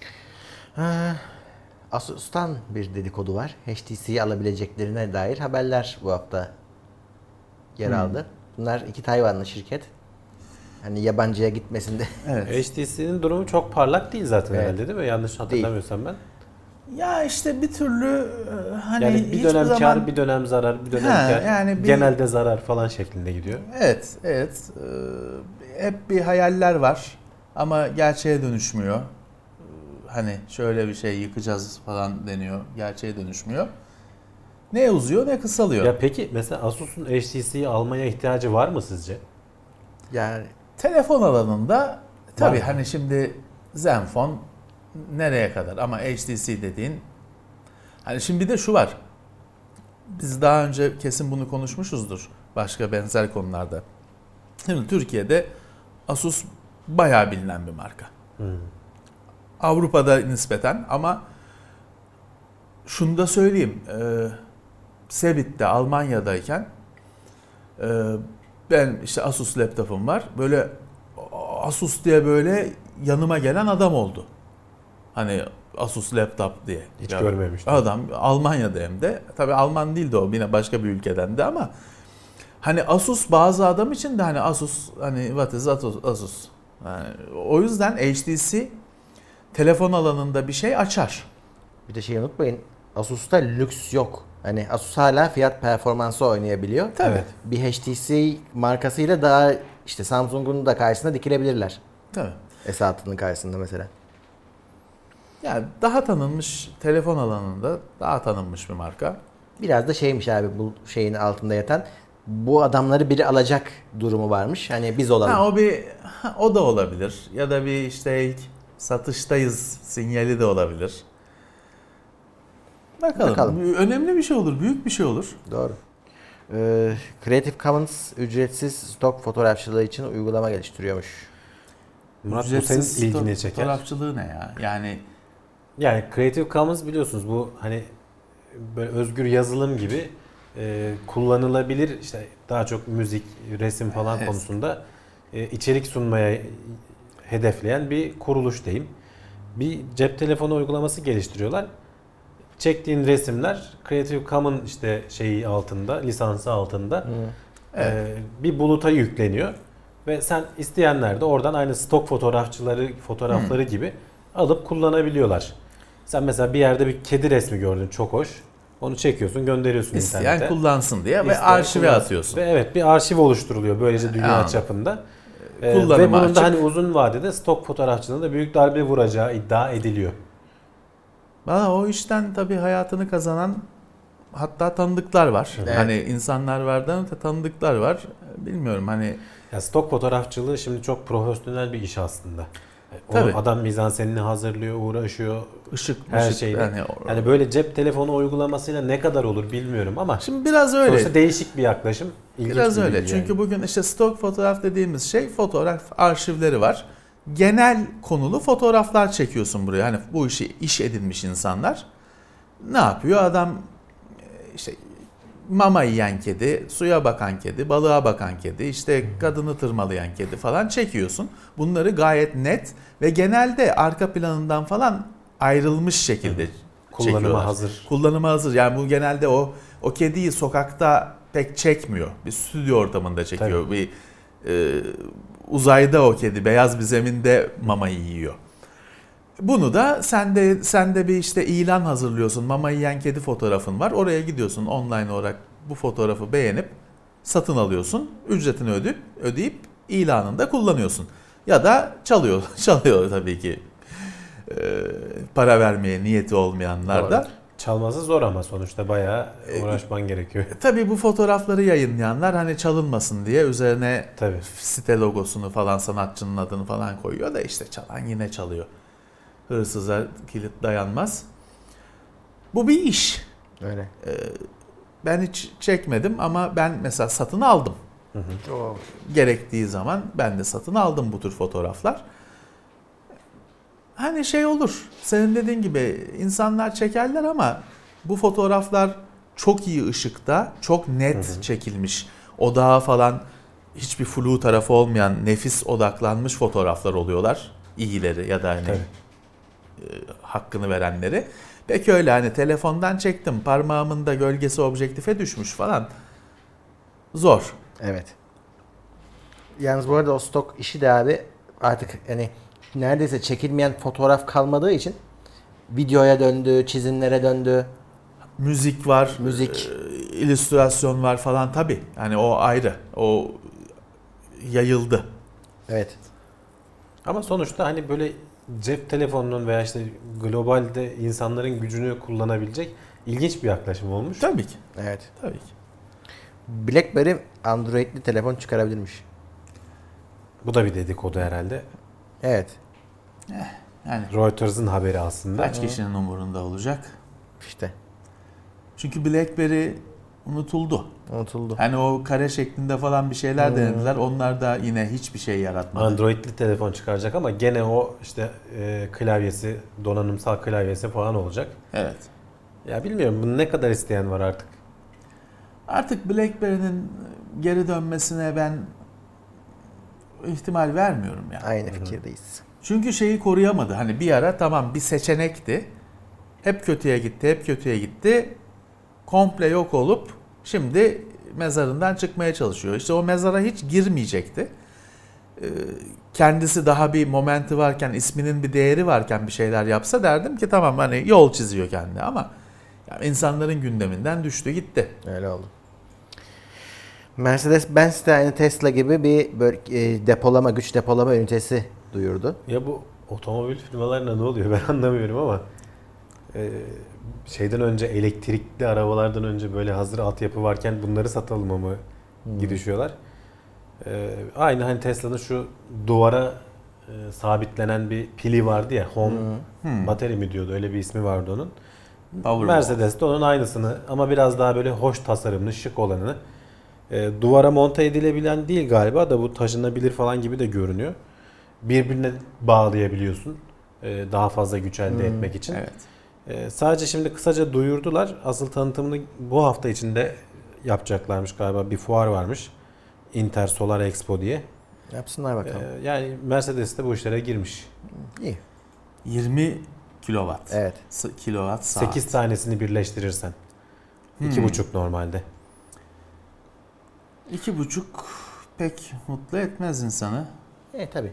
Asus'tan bir dedikodu var. HTC'yi alabileceklerine dair haberler bu hafta yer aldı. Bunlar iki Tayvanlı şirket. Hani yabancıya gitmesin de. Evet. HTC'nin durumu çok parlak değil zaten Evet. herhalde değil mi? Yanlış hatırlamıyorsam ben. Ya işte bir türlü hani Yani bir hiçbir dönem zaman... kar, bir dönem zarar, bir dönem kar. yani Genelde zarar falan şeklinde gidiyor. Evet. Hep bir hayaller var ama gerçeğe dönüşmüyor. Hani şöyle bir şey yıkacağız falan deniyor. Gerçeğe dönüşmüyor. Ne uzuyor ne kısalıyor. Ya peki mesela Asus'un HTC'yi almaya ihtiyacı var mı sizce? Yani Telefon alanında tabii Var. hani şimdi Zenfone nereye kadar ama HTC dediğin hani şimdi bir de şu var. Biz daha önce kesin bunu konuşmuşuzdur başka benzer konularda. Şimdi Türkiye'de Asus bayağı bilinen bir marka. Avrupa'da nispeten ama şunu da söyleyeyim. Sebit'te Almanya'dayken ben işte Asus laptopum var. Böyle Asus diye böyle yanıma gelen adam oldu. Hani Asus laptop diye. Hiç Ya, görmemiştim. adam Almanya'da hem de. Tabii Alman değil de o yine başka bir ülkeden de ama hani Asus bazı adam için de hani Asus hani what is Asus. Yani o yüzden HTC telefon alanında bir şey açar. bir de şeyi unutmayın. Asus'ta lüks yok. Hani Asus hala fiyat performansı oynayabiliyor. Tabii. Bir HTC markasıyla daha işte Samsung'un da karşısına dikilebilirler. Tabii. S6'nın karşısında mesela. Yani daha tanınmış telefon alanında daha tanınmış bir marka. Biraz da şeymiş abi bu şeyin altında yatan. Bu adamları biri alacak durumu varmış. Hani biz olalım. O da olabilir. Ya da bir işte ilk satıştayız sinyali de olabilir. Bakalım. Önemli bir şey olur, büyük bir şey olur. Doğru. Creative Commons ücretsiz stok fotoğrafçılığı için uygulama geliştiriyormuş. Murat bu Ücretsiz senin ilgini çeker. fotoğrafçılığı ne ya? Yani Creative Commons biliyorsunuz bu hani böyle özgür yazılım gibi kullanılabilir işte daha çok müzik, resim falan Evet. konusunda içerik sunmaya hedefleyen bir kuruluş diyeyim. Bir cep telefonu uygulaması geliştiriyorlar. Çektiğin resimler Creative Commons işte şeyi altında, lisansı altında bir buluta yükleniyor ve sen isteyenler de oradan aynı stok fotoğrafları gibi alıp kullanabiliyorlar. Sen mesela bir yerde bir kedi resmi gördün çok hoş. Onu çekiyorsun, gönderiyorsun İsteyen internete. kullansın diye ve İsteyen arşive kullansın. atıyorsun. Ve evet bir arşiv oluşturuluyor böylece dünya Anladım. çapında. Kullanıma Ve bunun açık. da hani uzun vadede stok fotoğrafçılığına da büyük darbe vuracağı iddia ediliyor. Bana o işten tabii hayatını kazanan hatta tanıdıklar var. Evet. Hani insanlar var da tanıdıklar var. Bilmiyorum hani Ya stok fotoğrafçılığı şimdi çok profesyonel bir iş aslında. O Tabii. adam mizansenini hazırlıyor, uğraşıyor. ışık Her şeyle. Yani böyle cep telefonu uygulamasıyla ne kadar olur bilmiyorum ama şimdi biraz öyle. sonuçta değişik bir yaklaşım. İlginç Biraz bir öyle. bilgi Çünkü yani. bugün işte stok fotoğraf dediğimiz şey fotoğraf arşivleri var. Genel konulu fotoğraflar çekiyorsun buraya. Hani bu işi iş edinmiş insanlar. Ne yapıyor? Adam işte mama yiyen kedi, suya bakan kedi, balığa bakan kedi, işte kadını tırmalayan kedi falan çekiyorsun. Bunları gayet net ve genelde arka planından falan ayrılmış şekilde Kullanıma çekiyorlar. hazır. Kullanıma hazır. Yani bu genelde o kediyi sokakta pek çekmiyor. Bir stüdyo ortamında çekiyor. Tabii. Bir uzayda o kedi beyaz bir zeminde mamayı yiyor. Bunu da sen de bir işte ilan hazırlıyorsun. Mama yiyen kedi fotoğrafın var. Oraya gidiyorsun online olarak bu fotoğrafı beğenip satın alıyorsun. Ücretini ödeyip ilanında kullanıyorsun. Ya da çalıyor tabii ki para vermeye niyeti olmayanlar da. Çalması zor ama sonuçta bayağı uğraşman gerekiyor. Tabii bu fotoğrafları yayınlayanlar hani çalınmasın diye üzerine Tabii. site logosunu falan, sanatçının adını falan koyuyor da işte çalan yine çalıyor. Hırsıza kilit dayanmaz. Bu bir iş. Öyle. Ben hiç çekmedim ama ben mesela satın aldım. Oo. Gerektiği zaman ben de satın aldım bu tür fotoğraflar. Hani şey olur, senin dediğin gibi insanlar çekerler ama bu fotoğraflar çok iyi ışıkta, çok net çekilmiş. Odağa falan hiçbir flu tarafı olmayan, nefis odaklanmış fotoğraflar oluyorlar. İyileri ya da hani hakkını verenleri. Peki öyle hani telefondan çektim, parmağımın da gölgesi objektife düşmüş falan. Zor. Evet. Yalnız bu arada o stok işi de abi artık hani neredeyse çekilmeyen fotoğraf kalmadığı için videoya döndü, çizimlere döndü. Müzik var, Müzik. illüstrasyon var falan tabii. Yani o ayrı. O yayıldı. Evet. Ama sonuçta hani böyle cep telefonunun veya işte globalde insanların gücünü kullanabilecek ilginç bir yaklaşım olmuş. Tabii ki. Evet. Tabii ki. BlackBerry Android'li telefon çıkarabilirmiş. Bu da bir dedikodu herhalde. Evet. Yani Reuters'ın haberi aslında. kaç kişinin umurunda olacak? İşte. Çünkü BlackBerry unutuldu. Unutuldu. Hani o kare şeklinde falan bir şeyler denediler. Onlar da yine hiçbir şey yaratmadı. Android'li telefon çıkaracak ama gene o işte klavyesi, donanımsal klavyesi falan olacak. Evet. Ya bilmiyorum bunu ne kadar isteyen var artık. Artık BlackBerry'nin geri dönmesine ben ihtimal vermiyorum yani. Aynı fikirdeyiz. Çünkü şeyi koruyamadı. Hani bir ara tamam bir seçenekti. Hep kötüye gitti, hep kötüye gitti. Komple yok olup şimdi mezarından çıkmaya çalışıyor. İşte o mezara hiç girmeyecekti. Kendisi daha bir momenti varken, isminin bir değeri varken bir şeyler yapsa derdim ki tamam hani yol çiziyor kendi ama yani insanların gündeminden düştü gitti. Öyle oldu. Mercedes-Benz de aynı Tesla gibi bir böyle, depolama, güç depolama ünitesi duyurdu. Ya bu otomobil firmalarına ne oluyor ben anlamıyorum ama şeyden önce elektrikli arabalardan önce böyle hazır altyapı varken bunları satalım mı girişiyorlar. Aynı hani Tesla'nın şu duvara sabitlenen bir pili vardı ya home battery mi diyordu öyle bir ismi vardı onun. Mercedes de onun aynısını ama biraz daha böyle hoş tasarımlı şık olanını duvara monte edilebilen değil galiba da bu taşınabilir falan gibi de görünüyor. Birbirine bağlayabiliyorsun daha fazla güç elde etmek için. Evet. Sadece şimdi kısaca duyurdular. Asıl tanıtımını bu hafta içinde yapacaklarmış galiba. Bir fuar varmış. Inter Solar Expo diye. Yapsınlar bakalım. Yani Mercedes de bu işlere girmiş. İyi. 20 kilowatt. Evet. Kilowatt saat. 8 tanesini birleştirirsen. 2,5 normalde. 2,5 pek mutlu etmez insanı. Tabii.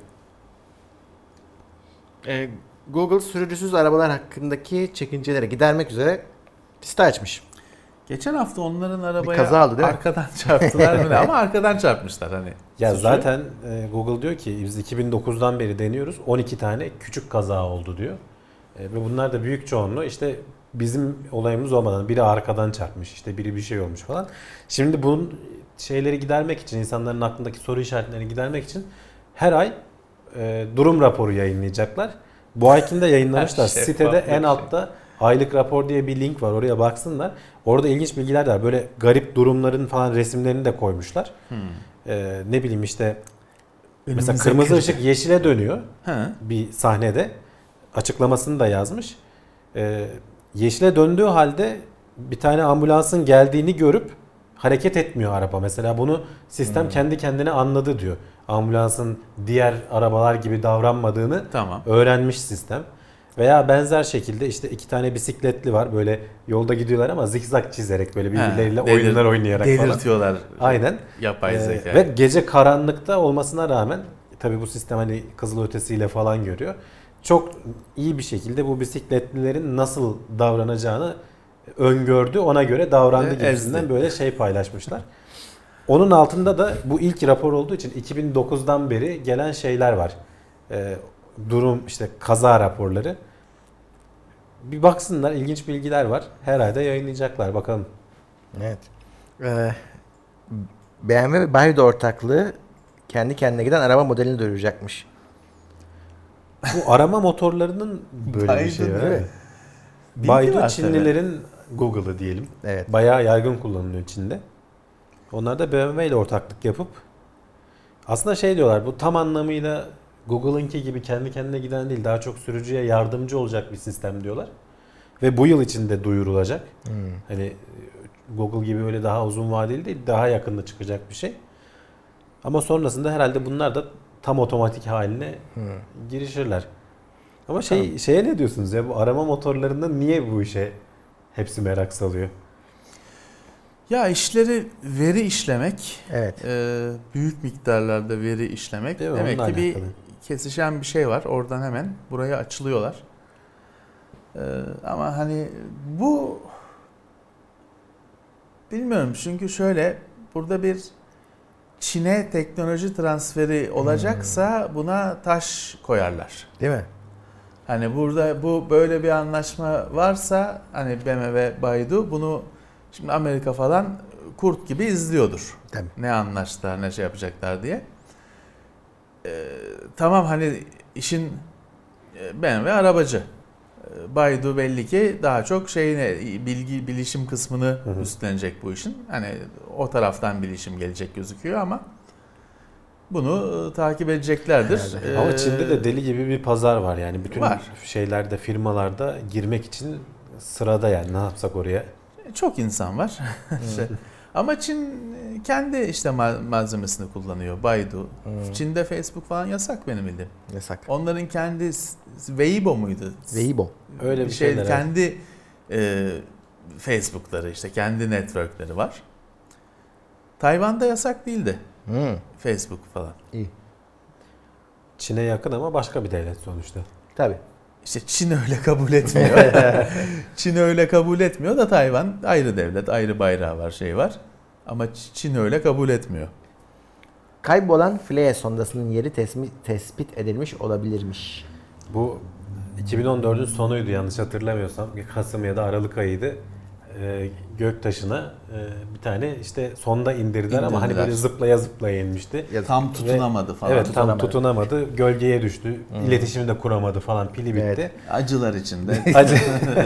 Google sürücüsüz arabalar hakkındaki çekinceleri gidermek üzere site açmış. Geçen hafta onların arabaya kaza aldı değil mi? arkadan çarptılar mı ne? Ama arkadan çarpmışlar hani. Ya Suçu. zaten Google diyor ki biz 2009'dan beri deniyoruz. 12 tane küçük kaza oldu diyor. Ve bunlar da büyük çoğunluğu işte bizim olayımız olmadan biri arkadan çarpmış işte biri bir şey olmuş falan. Şimdi bunun şeyleri gidermek için insanların aklındaki soru işaretlerini gidermek için her ay durum raporu yayınlayacaklar. Bu aykinde yayınlamışlar. Sitede en altta aylık rapor diye bir link var. Oraya baksınlar. Orada ilginç bilgiler de var. Böyle garip durumların falan resimlerini de koymuşlar. Ne bileyim işte mesela kırmızı ışık yeşile dönüyor bir sahnede. Açıklamasını da yazmış. Yeşile döndüğü halde bir tane ambulansın geldiğini görüp hareket etmiyor araba. Mesela bunu sistem kendi kendine anladı diyor. Ambulansın diğer arabalar gibi davranmadığını öğrenmiş sistem. Veya benzer şekilde işte 2 tane bisikletli var. Böyle yolda gidiyorlar ama zikzak çizerek böyle birbirleriyle oyunlar oynayarak falan. Delirtiyorlar. Aynen. Yapay zeka. Ve gece karanlıkta olmasına rağmen tabii bu sistem hani kızılötesiyle falan görüyor. Çok iyi bir şekilde bu bisikletlilerin nasıl davranacağını öngördü. Ona göre davrandı gibisinden böyle şey paylaşmışlar. Onun altında da bu ilk rapor olduğu için 2009'dan beri gelen şeyler var. Durum işte kaza raporları. Bir baksınlar, ilginç bilgiler var. Her ayda yayınlayacaklar, bakalım. Evet. BMW ve Baidu ortaklığı kendi kendine giden araba modelini duyuracakmış. Bu arama motorlarının böyle bir şey var. Baidu, Evet. Bilgi Baidu var Çinlilerin Google'ı diyelim. Evet. Bayağı yaygın kullanılıyor Çin'de. Onlar da BMW ile ortaklık yapıp aslında şey diyorlar, bu tam anlamıyla Google'ınki gibi kendi kendine giden değil, daha çok sürücüye yardımcı olacak bir sistem diyorlar. Ve bu yıl içinde duyurulacak. Hani Google gibi öyle daha uzun vadeli değil, daha yakında çıkacak bir şey. Ama sonrasında herhalde bunlar da tam otomatik haline girişirler. Ama şeye ne diyorsunuz ya, bu arama motorlarında niye bu işe hepsi merak salıyor? Ya işleri veri işlemek, Evet. büyük miktarlarda veri işlemek. Değil mi? Demek Onunla ki bir alakalı. kesişen bir şey var. Oradan hemen buraya açılıyorlar. Ama hani bu bilmiyorum, çünkü şöyle, burada bir Çin'e teknoloji transferi olacaksa buna taş koyarlar. Değil mi? Hani burada bu böyle bir anlaşma varsa, hani BMW, Baidu bunu şimdi Amerika falan kurt gibi izliyordur. Tabii. Ne anlaştılar, ne şey yapacaklar diye. Tamam, hani işin BMW arabacı. Baidu belli ki daha çok bilişim kısmını üstlenecek bu işin. Hani o taraftan bilişim gelecek gözüküyor ama bunu takip edeceklerdir. Ama Çin'de de deli gibi bir pazar var yani. Bütün Var. şeylerde, firmalarda girmek için sırada yani. Ne yapsak oraya? Çok insan var. Ama Çin kendi işte malzemesini kullanıyor. Baidu. Çin'de Facebook falan yasak benim bildiğim. Yasak. Onların kendi Weibo muydu? Weibo. Öyle bir şeyler. Kendi Facebook'ları, işte kendi network'leri var. Tayvan'da yasak değildi. Facebook falan. İyi. Çin'e yakın ama başka bir devlet sonuçta. Tabii. İşte Çin öyle kabul etmiyor. Çin öyle kabul etmiyor da Tayvan ayrı devlet, ayrı bayrağı var, şey var. Ama Çin öyle kabul etmiyor. Kaybolan Phileas sondasının yeri tespit edilmiş olabilirmiş. Bu 2014'ün sonuydu yanlış hatırlamıyorsam. Kasım ya da Aralık ayıydı. Göktaşı'na bir tane işte sonda indirdiler ama hani böyle zıplaya zıplaya inmişti. Tam tutunamadı falan. Evet, tam tutunamadı. Gölgeye düştü. İletişimi de kuramadı falan. Pili bitti. Evet. Acılar içinde. Acı.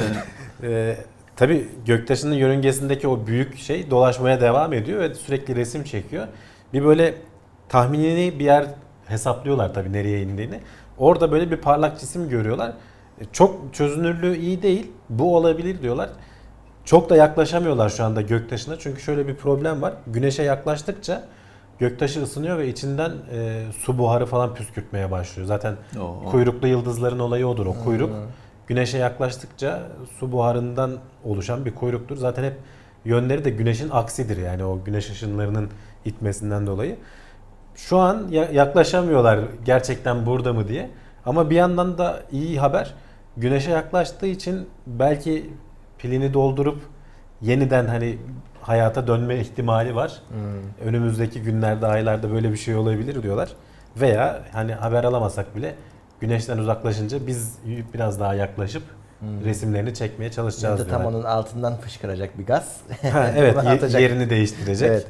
Tabii Göktaşı'nın yörüngesindeki o büyük şey dolaşmaya devam ediyor ve sürekli resim çekiyor. Bir böyle tahminini bir yer hesaplıyorlar tabii nereye indiğini. Orada böyle bir parlak cisim görüyorlar. Çok çözünürlüğü iyi değil. Bu olabilir diyorlar. Çok da yaklaşamıyorlar şu anda Göktaşı'na. Çünkü şöyle bir problem var. Güneşe yaklaştıkça Göktaşı ısınıyor ve içinden su buharı falan püskürtmeye başlıyor. Zaten kuyruklu yıldızların olayı odur. O kuyruk güneşe yaklaştıkça su buharından oluşan bir kuyruktur. Zaten hep yönleri de güneşin aksidir. Yani o güneş ışınlarının itmesinden dolayı. Şu an yaklaşamıyorlar gerçekten burada mı diye. Ama bir yandan da iyi haber. Güneşe yaklaştığı için belki pilini doldurup yeniden hani hayata dönme ihtimali var. Önümüzdeki günlerde, aylarda böyle bir şey olabilir diyorlar. Veya hani haber alamasak bile güneşten uzaklaşınca biz biraz daha yaklaşıp resimlerini çekmeye çalışacağız Ya da diyorlar. tam onun altından fışkıracak bir gaz. Evet, yerini değiştirecek. Evet.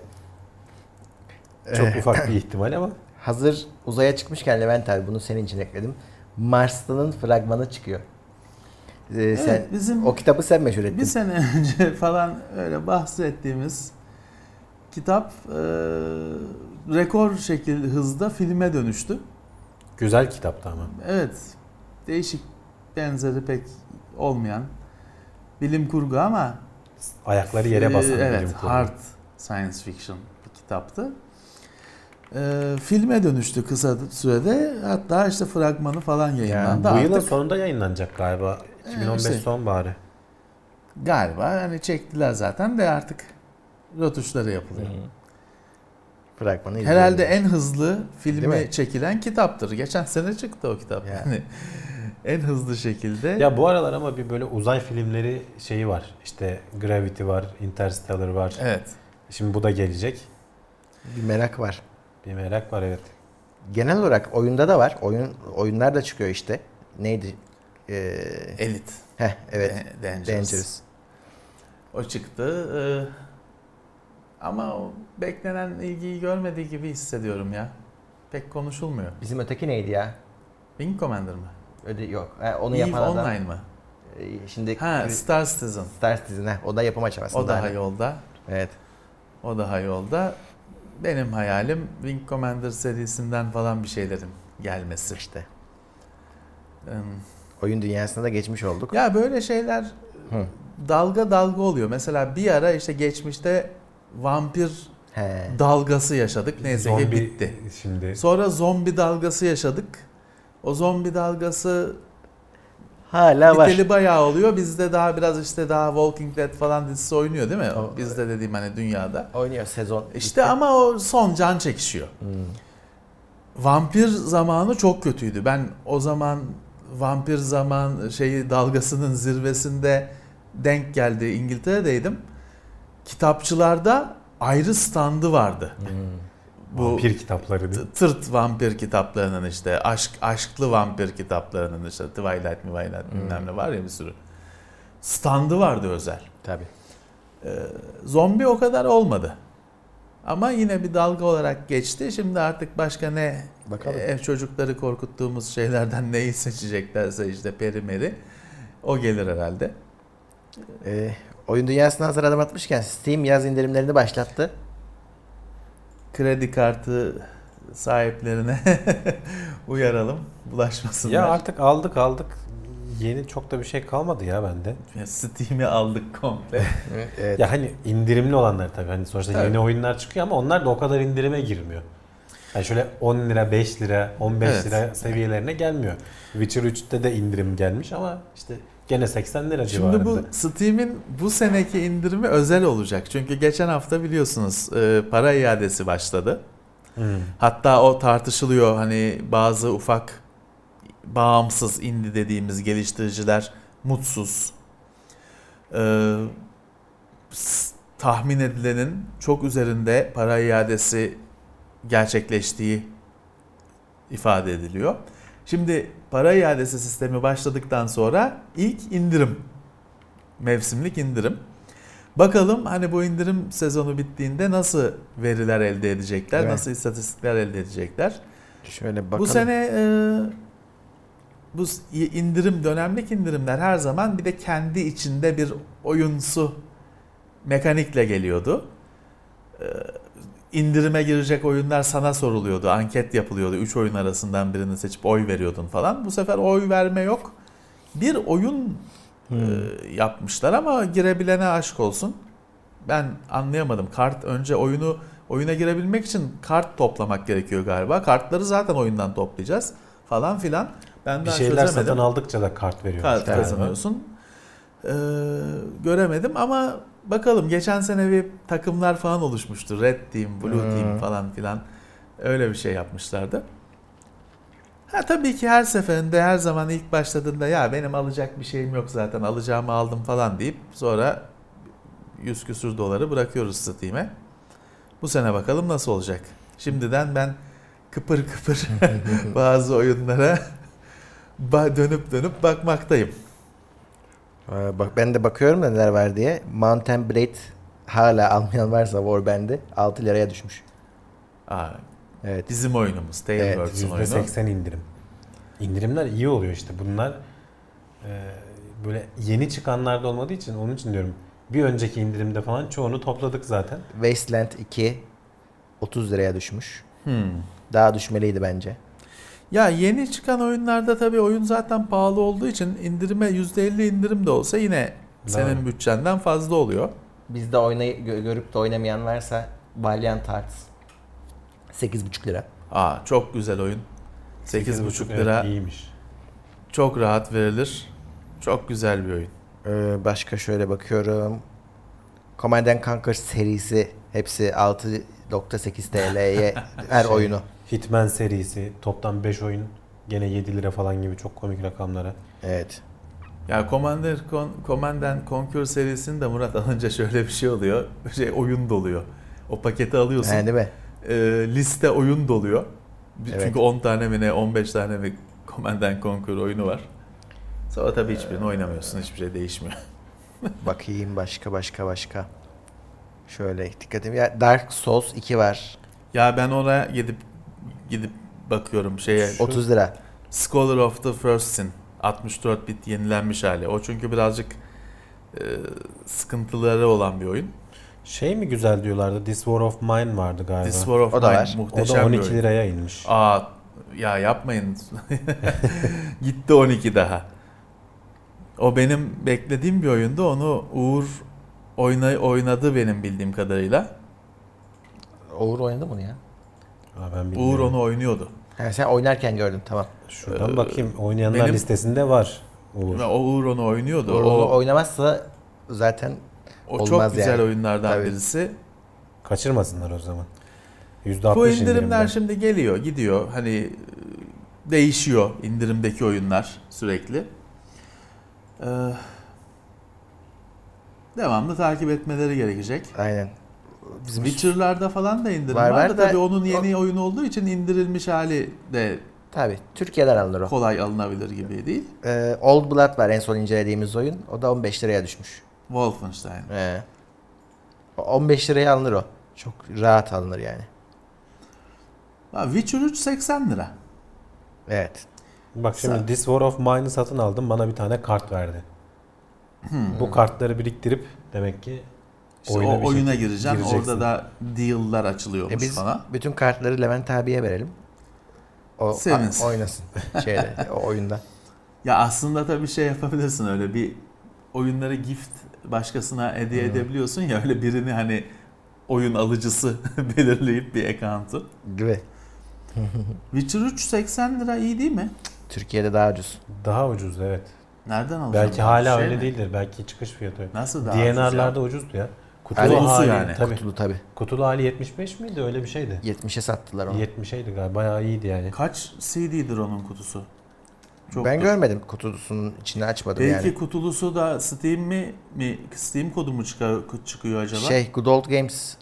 Çok ufak bir ihtimal ama. Hazır uzaya çıkmışken Levent abi, bunu senin için ekledim. Marslı'nın fragmanı çıkıyor. Sen bizim o kitabı sen meşhur ettin. bir sene önce falan öyle bahsettiğimiz kitap rekor hızda filme dönüştü. Güzel kitaptı ama. Evet. Değişik, benzeri pek olmayan bilim kurgu ama Ayakları yere basan evet, bilim kurgu. hard science fiction bir kitaptı. Filme dönüştü kısa sürede. Hatta işte fragmanı falan yayınlandı. Bu yılın Artık sonunda yayınlanacak galiba. 2015 işte, sonbaharı. galiba hani çektiler zaten de artık rötuşları yapılıyor. Fragmanı Herhalde izleyelim. en hızlı Değil filmi mi? çekilen kitaptır. Geçen sene çıktı o kitap. Ya. Yani en hızlı şekilde. Ya bu aralar ama bir böyle uzay filmleri şeyi var. İşte Gravity var, Interstellar var. Evet. Şimdi bu da gelecek. Bir merak var. Bir merak var, evet. Genel olarak oyunda da var. Oyunlar da çıkıyor işte. Neydi? Elite. Evet. Dangerous. O çıktı. Ama o beklenen ilgiyi görmediği gibi hissediyorum ya. Pek konuşulmuyor. Bizim öteki neydi ya? Wing Commander mı? Yok. Onu EVE yapan adam. Online mı? Şimdi Star Citizen. Star Citizen. O da yapım aşamasında. O daha yolda. Evet. O daha yolda. Benim hayalim Wing Commander serisinden falan bir şeylerin gelmesi. İşte. Hmm. Oyun dünyasına da geçmiş olduk. Ya böyle şeyler dalga dalga oluyor. Mesela bir ara işte geçmişte vampir dalgası yaşadık. Neyse ki Zombi bitti. Şimdi Sonra zombi dalgası yaşadık. O zombi dalgası hala var. biteli bayağı oluyor. Bizde daha biraz işte daha Walking Dead falan dizisi oynuyor değil mi? Bizde dediğim hani dünyada. Oynuyor sezon. İşte ama o son can çekişiyor. Vampir zamanı çok kötüydü. Ben o zaman vampir zaman dalgasının zirvesinde denk geldi. İngiltere'deydim. Kitapçılarda ayrı standı vardı. Bu vampir kitapları değil. Tırt vampir kitaplarının işte aşklı vampir kitaplarının işte Twilight bilmem ne var ya bir sürü. Standı vardı özel. Tabii. Zombi o kadar olmadı. Ama yine bir dalga olarak geçti. Şimdi artık başka ne Bakalım. ev çocukları korkuttuğumuz şeylerden neyi seçeceklerse işte peri o gelir herhalde. Oyun dünyasına hazır adım atmışken Steam yaz indirimlerini başlattı. Kredi kartı sahiplerine uyaralım. Bulaşmasınlar. Ya artık aldık. Yeni çok da bir şey kalmadı ya bende. Steam'i aldık komple. Evet. Ya hani indirimli olanlar tabii. Hani sonuçta Evet. yeni oyunlar çıkıyor ama onlar da o kadar indirime girmiyor. Yani şöyle 10 lira, 5 lira, 15 Evet. lira seviyelerine gelmiyor. Witcher 3'te de indirim gelmiş ama işte gene 80 lira civarında. Şimdi bu Steam'in bu seneki indirimi özel olacak. Çünkü geçen hafta biliyorsunuz para iadesi başladı. Hatta o tartışılıyor, hani bazı ufak bağımsız indie dediğimiz geliştiriciler mutsuz. Tahmin edilenin çok üzerinde para iadesi gerçekleştiği ifade ediliyor. Şimdi para iadesi sistemi başladıktan sonra ilk indirim, mevsimlik indirim. Bakalım hani bu indirim sezonu bittiğinde nasıl veriler elde edecekler, Evet. nasıl istatistikler elde edecekler. Şöyle bakalım. Bu sene bu indirim, dönemlik indirimler her zaman bir de kendi içinde bir oyunsu mekanikle geliyordu. İndirime girecek oyunlar sana soruluyordu, anket yapılıyordu. 3 oyun arasından birini seçip oy veriyordun falan. Bu sefer oy verme yok. Bir oyun yapmışlar ama girebilene aşk olsun. Ben anlayamadım. Kart önce oyuna girebilmek için kart toplamak gerekiyor galiba. Kartları zaten oyundan toplayacağız falan filan. Ben bir daha şeyler çözemedim. satın aldıkça da kart veriyor. Kart kazanıyorsun. Göremedim ama bakalım, geçen sene bir takımlar falan oluşmuştu. Red Team, Blue Team falan filan. Öyle bir şey yapmışlardı. Tabii ki her seferinde, her zaman ilk başladığında ya benim alacak bir şeyim yok zaten, alacağımı aldım falan deyip sonra 100 küsür doları bırakıyoruz Steam'e. Bu sene bakalım nasıl olacak. Şimdiden ben kıpır kıpır bazı oyunlara dönüp bakmaktayım. Bak ben de bakıyorum da neler var diye. Mountain Blade hala almayan varsa Warband'i 6 liraya düşmüş. Evet. Bizim oyunumuz, Tailwords'un oyunu. %80 indirim. İndirimler iyi oluyor işte. Bunlar böyle yeni çıkanlarda olmadığı için, onun için diyorum. Bir önceki indirimde falan çoğunu topladık zaten. Wasteland 2 30 liraya düşmüş. Daha düşmeliydi bence. Ya yeni çıkan oyunlarda tabii oyun zaten pahalı olduğu için indirime %50 indirim de olsa yine senin bütçenden fazla oluyor. Bizde görüp de oynamayan varsa Valiant Hearts 8,5 lira. Çok güzel oyun. 8,5 lira. Evet, iyiymiş. Çok rahat verilir. Çok güzel bir oyun. Başka şöyle bakıyorum. Command & Conquer serisi hepsi 6.8 TL'ye her oyunu. Hitman serisi toplam 5 oyun gene 7 lira falan gibi çok komik rakamlara. Evet. Ya Command & Conquer serisini de Murat alınca şöyle bir şey oluyor. Oyun doluyor. O paketi alıyorsun. Değil mi? Liste oyun doluyor. Evet. Çünkü 10 tane mi ne 15 tane mi Command & Conquer oyunu var. Sonra tabii hiçbirini oynamıyorsun. Hiçbir şey değişmiyor. Bakayım başka. Şöyle dikkatim. Ya Dark Souls 2 var. Ya ben oraya gidip bakıyorum şeye. 30 lira. Scholar of the First Sin. 64 bit yenilenmiş hali. O çünkü birazcık sıkıntıları olan bir oyun. Şey mi güzel diyorlardı? This War of Mine vardı galiba. This War of O da Mine var. O muhteşem da bir 12 oyun. liraya inmiş. Ya yapmayın. Gitti 12 daha. O benim beklediğim bir oyundu. Onu Uğur oynadı benim bildiğim kadarıyla. Uğur oynadı mı onu ya? Ben Uğur bilmiyorum. onu oynuyordu. Ha, sen oynarken gördüm, tamam. Şuradan bakayım. Oynayanlar benim- listesinde var. Uğur. Ve o Uğur onu oynuyordu. Uğur onu oynamazsa zaten O olmaz çok güzel yani. oyunlardan Tabii. birisi. Kaçırmasınlar o zaman. %60 Bu indirimler indirimden. şimdi geliyor, gidiyor. Hani değişiyor indirimdeki oyunlar sürekli. Devamlı takip etmeleri gerekecek. aynen. Bizim Witcher'larda falan da indirim Var, var, var da da tabii onun yeni oyun olduğu için indirilmiş hali de tabii Türkiye'den alınır o. kolay alınabilir gibi değil. Old Blood var en son incelediğimiz oyun. O da 15 liraya düşmüş. Wolfenstein. O 15 liraya alınır o. Çok rahat alınır yani. Witcher 3 80 lira. Evet. Bak şimdi This War of Mine'ı satın aldım. Bana bir tane kart verdi. Bu kartları biriktirip demek ki İşte oyuna o bir oyuna şekilde gireceksin. gireceksin. Orada da deal'lar açılıyormuş Biz falan. bütün kartları Levent abiye verelim. O Sevinsin. oynasın şeyde, o oyunda. Ya aslında tabii şey yapabilirsin, öyle bir oyunları gift başkasına hediye edebiliyorsun ya, öyle birini hani oyun alıcısı belirleyip bir account'u. Gibi. Witcher 3 80 lira iyi değil mi? Türkiye'de daha ucuz. Daha ucuz, evet. Nereden alacağım? Belki ben? hala Şey öyle mi? değildir. Belki çıkış fiyatı. Nasıl daha ucuz ya? DNR'larda ucuzdu ya. Kutulusu hali yani. Tabii. Kutulu tabii. Kutulu hali 75 miydi? Öyle bir şeydi. 70'e sattılar onu. 70'eydi galiba. Bayağı iyiydi yani. Kaç CD'dir onun kutusu? Çok Ben görmedim, kutusunun içini açmadım Belki yani. kutulusu da Steam kodu mu çıkıyor acaba? Good Old Games.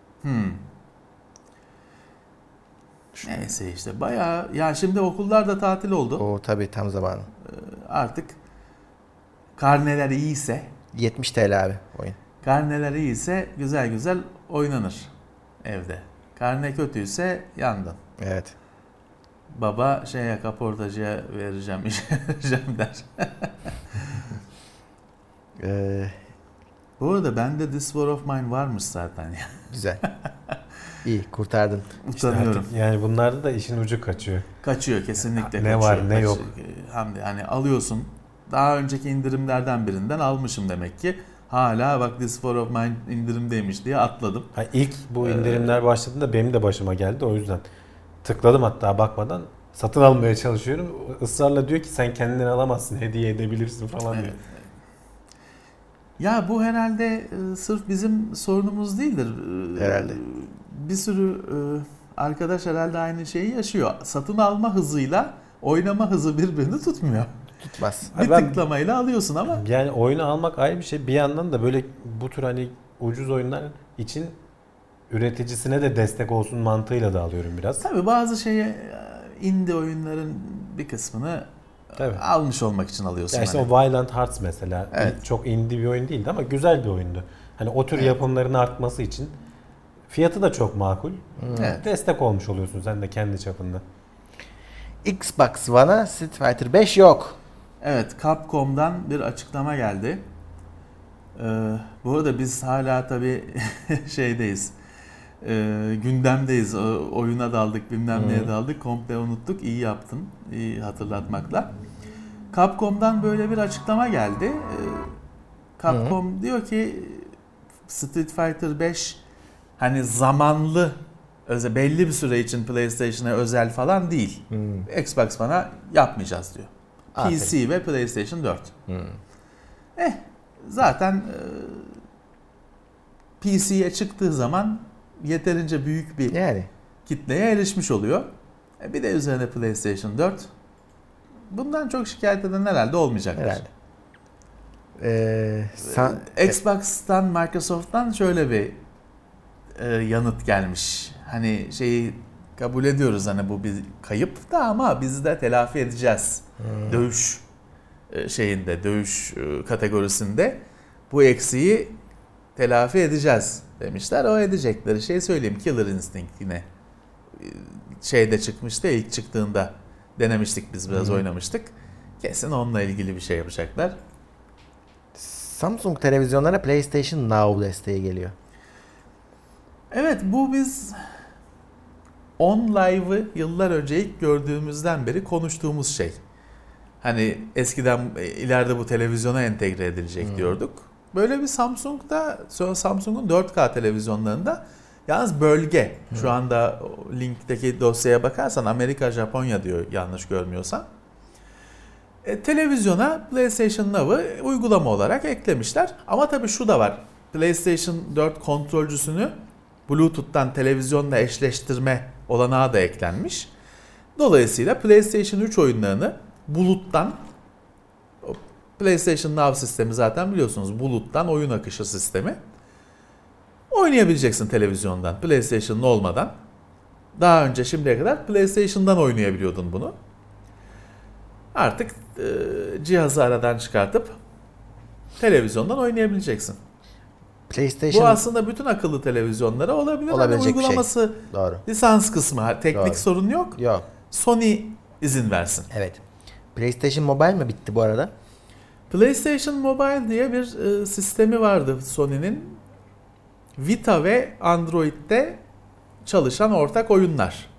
Neyse işte bayağı, ya şimdi okullar da tatil oldu. O tabii tam zamanı. Artık karneler iyiyse 70 TL abi oyun. Karneler iyiyse güzel güzel oynanır evde. Karne kötüyse yandın. Evet. Baba kaportacıya vereceğim, işe vereceğim der. Bu arada bende This War of Mine varmış zaten ya. Güzel. İyi, kurtardın. İşte Utanıyorum. artık yani bunlarda da işin ucu kaçıyor. Kaçıyor kesinlikle. Ne kaçıyor. var, ne yok. Hamdi hani alıyorsun. Daha önceki indirimlerden birinden almışım demek ki. Hala bak This War of Mine indirimdeymiş diye atladım. İlk bu indirimler başladığında benim de başıma geldi. O yüzden tıkladım, hatta bakmadan satın almaya çalışıyorum. Israrla diyor ki sen kendini alamazsın, hediye edebilirsin falan diyor. Evet. Ya bu herhalde sırf bizim sorunumuz değildir. Herhalde. Bir sürü arkadaş herhalde aynı şeyi yaşıyor. Satın alma hızıyla oynama hızı birbirini tutmuyor. Tutmaz. Bir Ben- tıklamayla alıyorsun ama Yani oyunu almak ayrı bir şey. Bir yandan da böyle bu tür hani ucuz oyunlar için üreticisine de destek olsun mantığıyla da alıyorum biraz. tabii bazı indie oyunların bir kısmını Tabii. almış olmak için alıyorsun. Ya işte hani. o Violent Hearts mesela Evet. çok indie bir oyun değildi ama güzel bir oyundu. Hani o tür yapımların artması için fiyatı da çok makul. Evet. Destek olmuş oluyorsun sen de kendi çapında. Xbox One'a Street Fighter 5 yok. Evet, Capcom'dan bir açıklama geldi. Bu arada biz hala tabii şeydeyiz. Gündemdeyiz. Oyuna daldık, bilmem neye daldık. Komple unuttuk. İyi yaptın. İyi hatırlatmakla. Capcom'dan böyle bir açıklama geldi. Capcom diyor ki Street Fighter 5 hani zamanlı belli bir süre için PlayStation'a özel falan değil. Xbox One'a yapmayacağız diyor. Aferin. PC ve PlayStation 4. Zaten PC'ye çıktığı zaman yeterince büyük bir Yani. kitleye erişmiş oluyor. Bir de üzerine PlayStation 4. Bundan çok şikayet eden herhalde olmayacaktır. Herhalde. Xbox'tan, Microsoft'tan şöyle bir yanıt gelmiş. Hani kabul ediyoruz, hani bu bir kayıp da ama biz de telafi edeceğiz. Dövüş şeyinde, dövüş kategorisinde bu eksiği telafi edeceğiz demişler. O edecekleri şey söyleyeyim. Killer Instinct yine şeyde çıkmıştı. İlk çıktığında denemiştik biz, biraz oynamıştık. Kesin onunla ilgili bir şey yapacaklar. Samsung televizyonlara PlayStation Now desteği geliyor. Evet, bu biz OnLive'ı yıllar önce ilk gördüğümüzden beri konuştuğumuz şey. Hani eskiden ileride bu televizyona entegre edilecek diyorduk. Böyle bir Samsung'da, sonra Samsung'un 4K televizyonlarında yalnız bölge. Şu anda linkteki dosyaya bakarsan Amerika, Japonya diyor yanlış görmüyorsam. Televizyona PlayStation Now'ı uygulama olarak eklemişler. Ama tabii şu da var. PlayStation 4 kontrolcüsünü Bluetooth'tan televizyonla eşleştirme olanağı da eklenmiş. Dolayısıyla PlayStation 3 oyunlarını buluttan, PlayStation Now sistemi zaten biliyorsunuz buluttan oyun akışı sistemi, oynayabileceksin televizyondan, PlayStation'ın olmadan. Daha önce şimdiye kadar PlayStation'dan oynayabiliyordun bunu. Artık cihazı aradan çıkartıp televizyondan oynayabileceksin. PlayStation Bu aslında bütün akıllı televizyonlara olabilir. Olabilecek Hani bir şey. uygulaması, Doğru. lisans kısmı, teknik Doğru. sorun yok. Yok. Sony izin versin. Evet. PlayStation Mobile mi bitti bu arada? PlayStation Mobile diye bir sistemi vardı Sony'nin. Vita ve Android'de çalışan ortak oyunlar.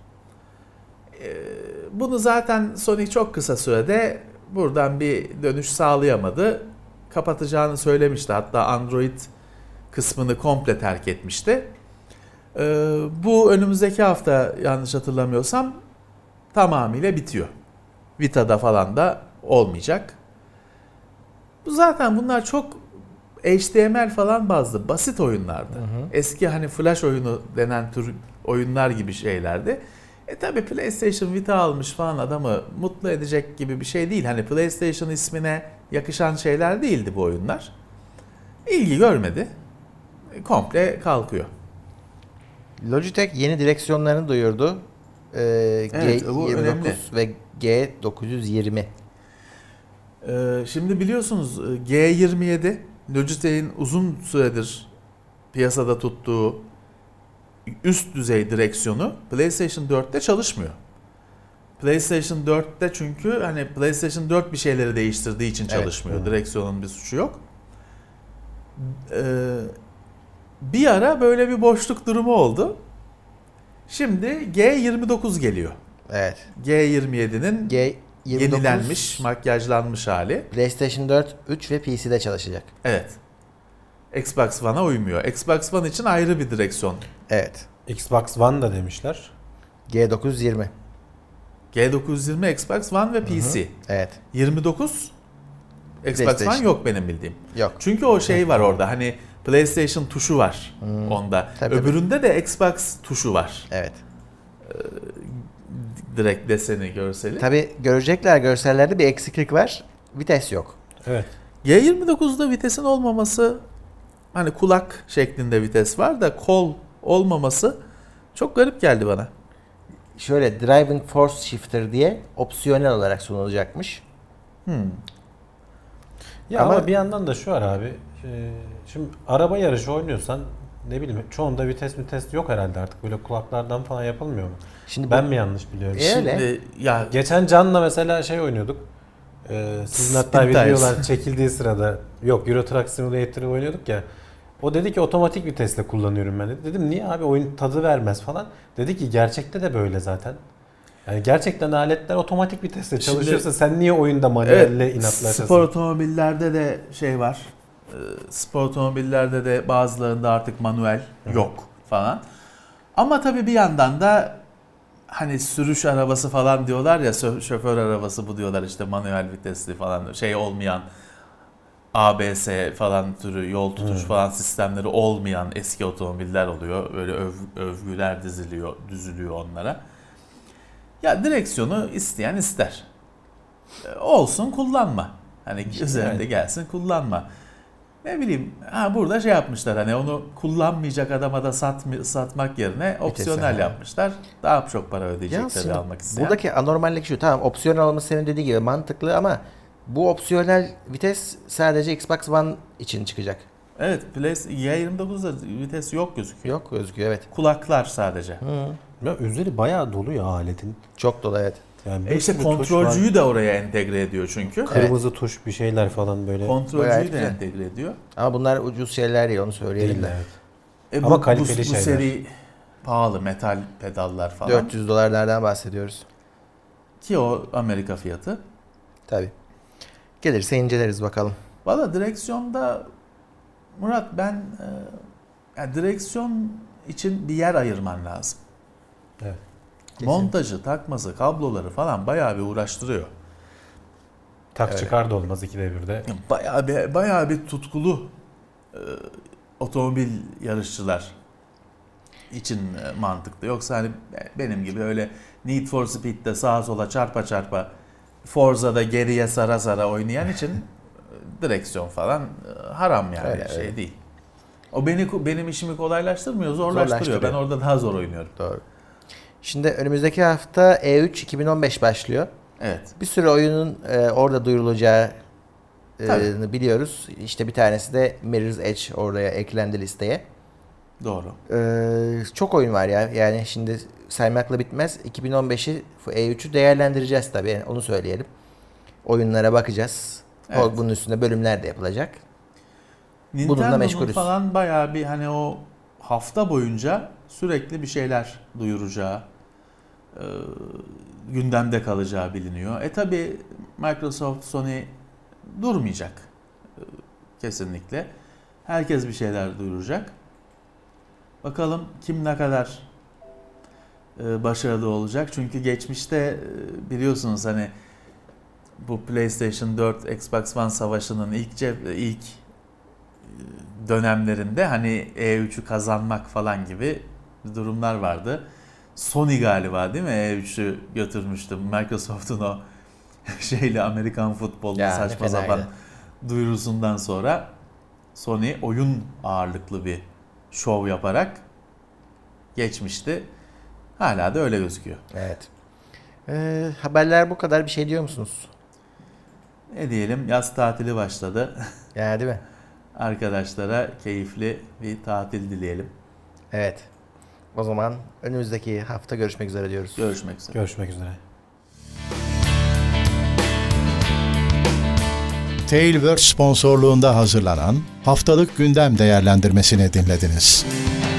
Bunu zaten Sony çok kısa sürede buradan bir dönüş sağlayamadı. Kapatacağını söylemişti. Hatta Android kısmını komple terk etmişti. Bu önümüzdeki hafta yanlış hatırlamıyorsam tamamıyla bitiyor. Vita'da falan da olmayacak. Zaten bunlar çok HTML falan bazlı basit oyunlardı. Eski hani flash oyunu denen tür oyunlar gibi şeylerdi. Tabi PlayStation Vita almış falan adamı mutlu edecek gibi bir şey değil. Hani PlayStation ismine yakışan şeyler değildi bu oyunlar. İlgi görmedi. Komple kalkıyor. Logitech yeni direksiyonlarını duyurdu. Evet, bu G29 önemli. ve G920. Şimdi biliyorsunuz G27 Logitech'in uzun süredir piyasada tuttuğu üst düzey direksiyonu PlayStation 4'te çalışmıyor. PlayStation 4'te çünkü hani PlayStation 4 bir şeyleri değiştirdiği için çalışmıyor. Evet. Direksiyonun bir suçu yok. Bir ara böyle bir boşluk durumu oldu. Şimdi G29 geliyor. Evet. G27'nin G29 yenilenmiş, makyajlanmış hali. PlayStation 4, 3 ve PC'de çalışacak. Evet. Xbox One'a uymuyor. Xbox One için ayrı bir direksiyon. Evet. Xbox One da demişler. G920. G920 Xbox One ve PC. Evet. 29 Xbox PlayStation. One yok benim bildiğim. Yok. Çünkü o şey var orada. Hani PlayStation tuşu var onda. Tabii, Öbüründe de Xbox tuşu var. Evet. Direkt deseni, görseli. Tabi görecekler, görsellerde bir eksiklik var. Vites yok. Evet. G29'da vitesin olmaması, hani kulak şeklinde vites var da kol olmaması çok garip geldi bana. Şöyle Driving Force Shifter diye opsiyonel olarak sunulacakmış. Ya Ama- ama bir yandan da şu var abi. Şimdi araba yarışı oynuyorsan ne bileyim çoğunda vites yok herhalde artık. Böyle kulaklardan falan yapılmıyor mu? Şimdi Ben mi yanlış biliyorum? Öyle. Şimdi ya Geçen Can'la mesela şey oynuyorduk. Sizin hatta Spin Tires. videolar çekildiği sırada yok Euro Truck Simulator'ı oynuyorduk ya. O dedi ki otomatik vitesle kullanıyorum ben dedi. Dedim niye abi oyun tadı vermez falan. Dedi ki gerçekte de böyle zaten. Yani gerçekten aletler otomatik vitesle Şimdi- çalışıyorsa sen niye oyunda manuelle inatlaşasın? spor otomobillerde de şey var. Spor otomobillerde de bazılarında artık manuel yok falan. Ama tabii bir yandan da hani sürüş arabası falan diyorlar ya, şoför arabası bu diyorlar, işte manuel vitesli falan, şey olmayan ABS falan türü yol tutuş falan sistemleri olmayan eski otomobiller oluyor. Böyle övgüler düzülüyor onlara. Ya direksiyonu isteyen ister. Olsun, kullanma. Hani üzerinde gelsin, kullanma. Ne bileyim, burada şey yapmışlar, hani onu kullanmayacak adama da satmak yerine opsiyonel yapmışlar. Daha çok para ödeyecek tabii almak isteyen. buradaki anormallik şu. Tamam, opsiyonel olması senin dediğin gibi mantıklı ama Bu opsiyonel vites sadece Xbox One için çıkacak. Evet, Y29'da vites yok gözüküyor. Yok gözüküyor evet. Kulaklar sadece. Ya üzeri bayağı dolu ya aletin. Çok dolu evet. Yani bir İşte sürü tuş kontrolcüyü var. de oraya entegre ediyor çünkü. Kırmızı tuş bir şeyler falan böyle. Kontrolcüyü Gayet de güzel. entegre ediyor. Ama bunlar ucuz şeyler değil onu söyleyelim de. Evet. Ama kaliteli bu şeyler. seri pahalı, metal pedallar falan. 400 dolarlardan bahsediyoruz. Ki o Amerika fiyatı. Tabii. Gelirse inceleriz bakalım. Valla direksiyonda Murat ben yani direksiyon için bir yer ayırman lazım. Evet. Montajı, takması, kabloları falan bayağı bir uğraştırıyor. Tak çıkar da olmaz ikide birde. Bayağı bir tutkulu otomobil yarışçılar için mantıklı. Yoksa hani benim gibi öyle Need for Speed'de sağa sola çarpa çarpa Forza'da geriye sara sara oynayan için direksiyon falan haram yani Öyle, şey öyle. değil. O benim işimi kolaylaştırmıyor, zorlaştırıyor. Ben orada daha zor oynuyorum. Doğru. Şimdi önümüzdeki hafta E3 2015 başlıyor. Evet. Bir sürü oyunun orada duyurulacağını Tabii. biliyoruz. İşte bir tanesi de Mirror's Edge oraya eklendi listeye. Doğru. Çok oyun var ya. Yani şimdi saymakla bitmez. 2015'i E3'ü değerlendireceğiz tabii. Yani onu söyleyelim. Oyunlara bakacağız. Evet. Bunun üstünde bölümler de yapılacak. Bununla Nintendo'nun meşgulüz. falan bayağı bir hani o hafta boyunca sürekli bir şeyler duyuracağı, gündemde kalacağı biliniyor. Tabi Microsoft, Sony durmayacak kesinlikle. Herkes bir şeyler duyuracak. Bakalım kim ne kadar başarılı olacak. Çünkü geçmişte biliyorsunuz hani bu PlayStation 4, Xbox One savaşının ilk dönemlerinde hani E3'ü kazanmak falan gibi durumlar vardı. Sony galiba değil mi E3'ü götürmüştü. Microsoft'un o şeyle Amerikan futbolu Yani saçma fenaydı. sapan duyurusundan sonra Sony oyun ağırlıklı bir şov yaparak geçmişti. Hala da öyle gözüküyor. Evet. Haberler bu kadar. Bir şey diyor musunuz? Ne diyelim, yaz tatili başladı. Yani değil mi? Arkadaşlara keyifli bir tatil dileyelim. Evet. O zaman önümüzdeki hafta görüşmek üzere diyoruz. Görüşmek üzere. Görüşmek üzere. Tailwords sponsorluğunda hazırlanan haftalık gündem değerlendirmesini dinlediniz.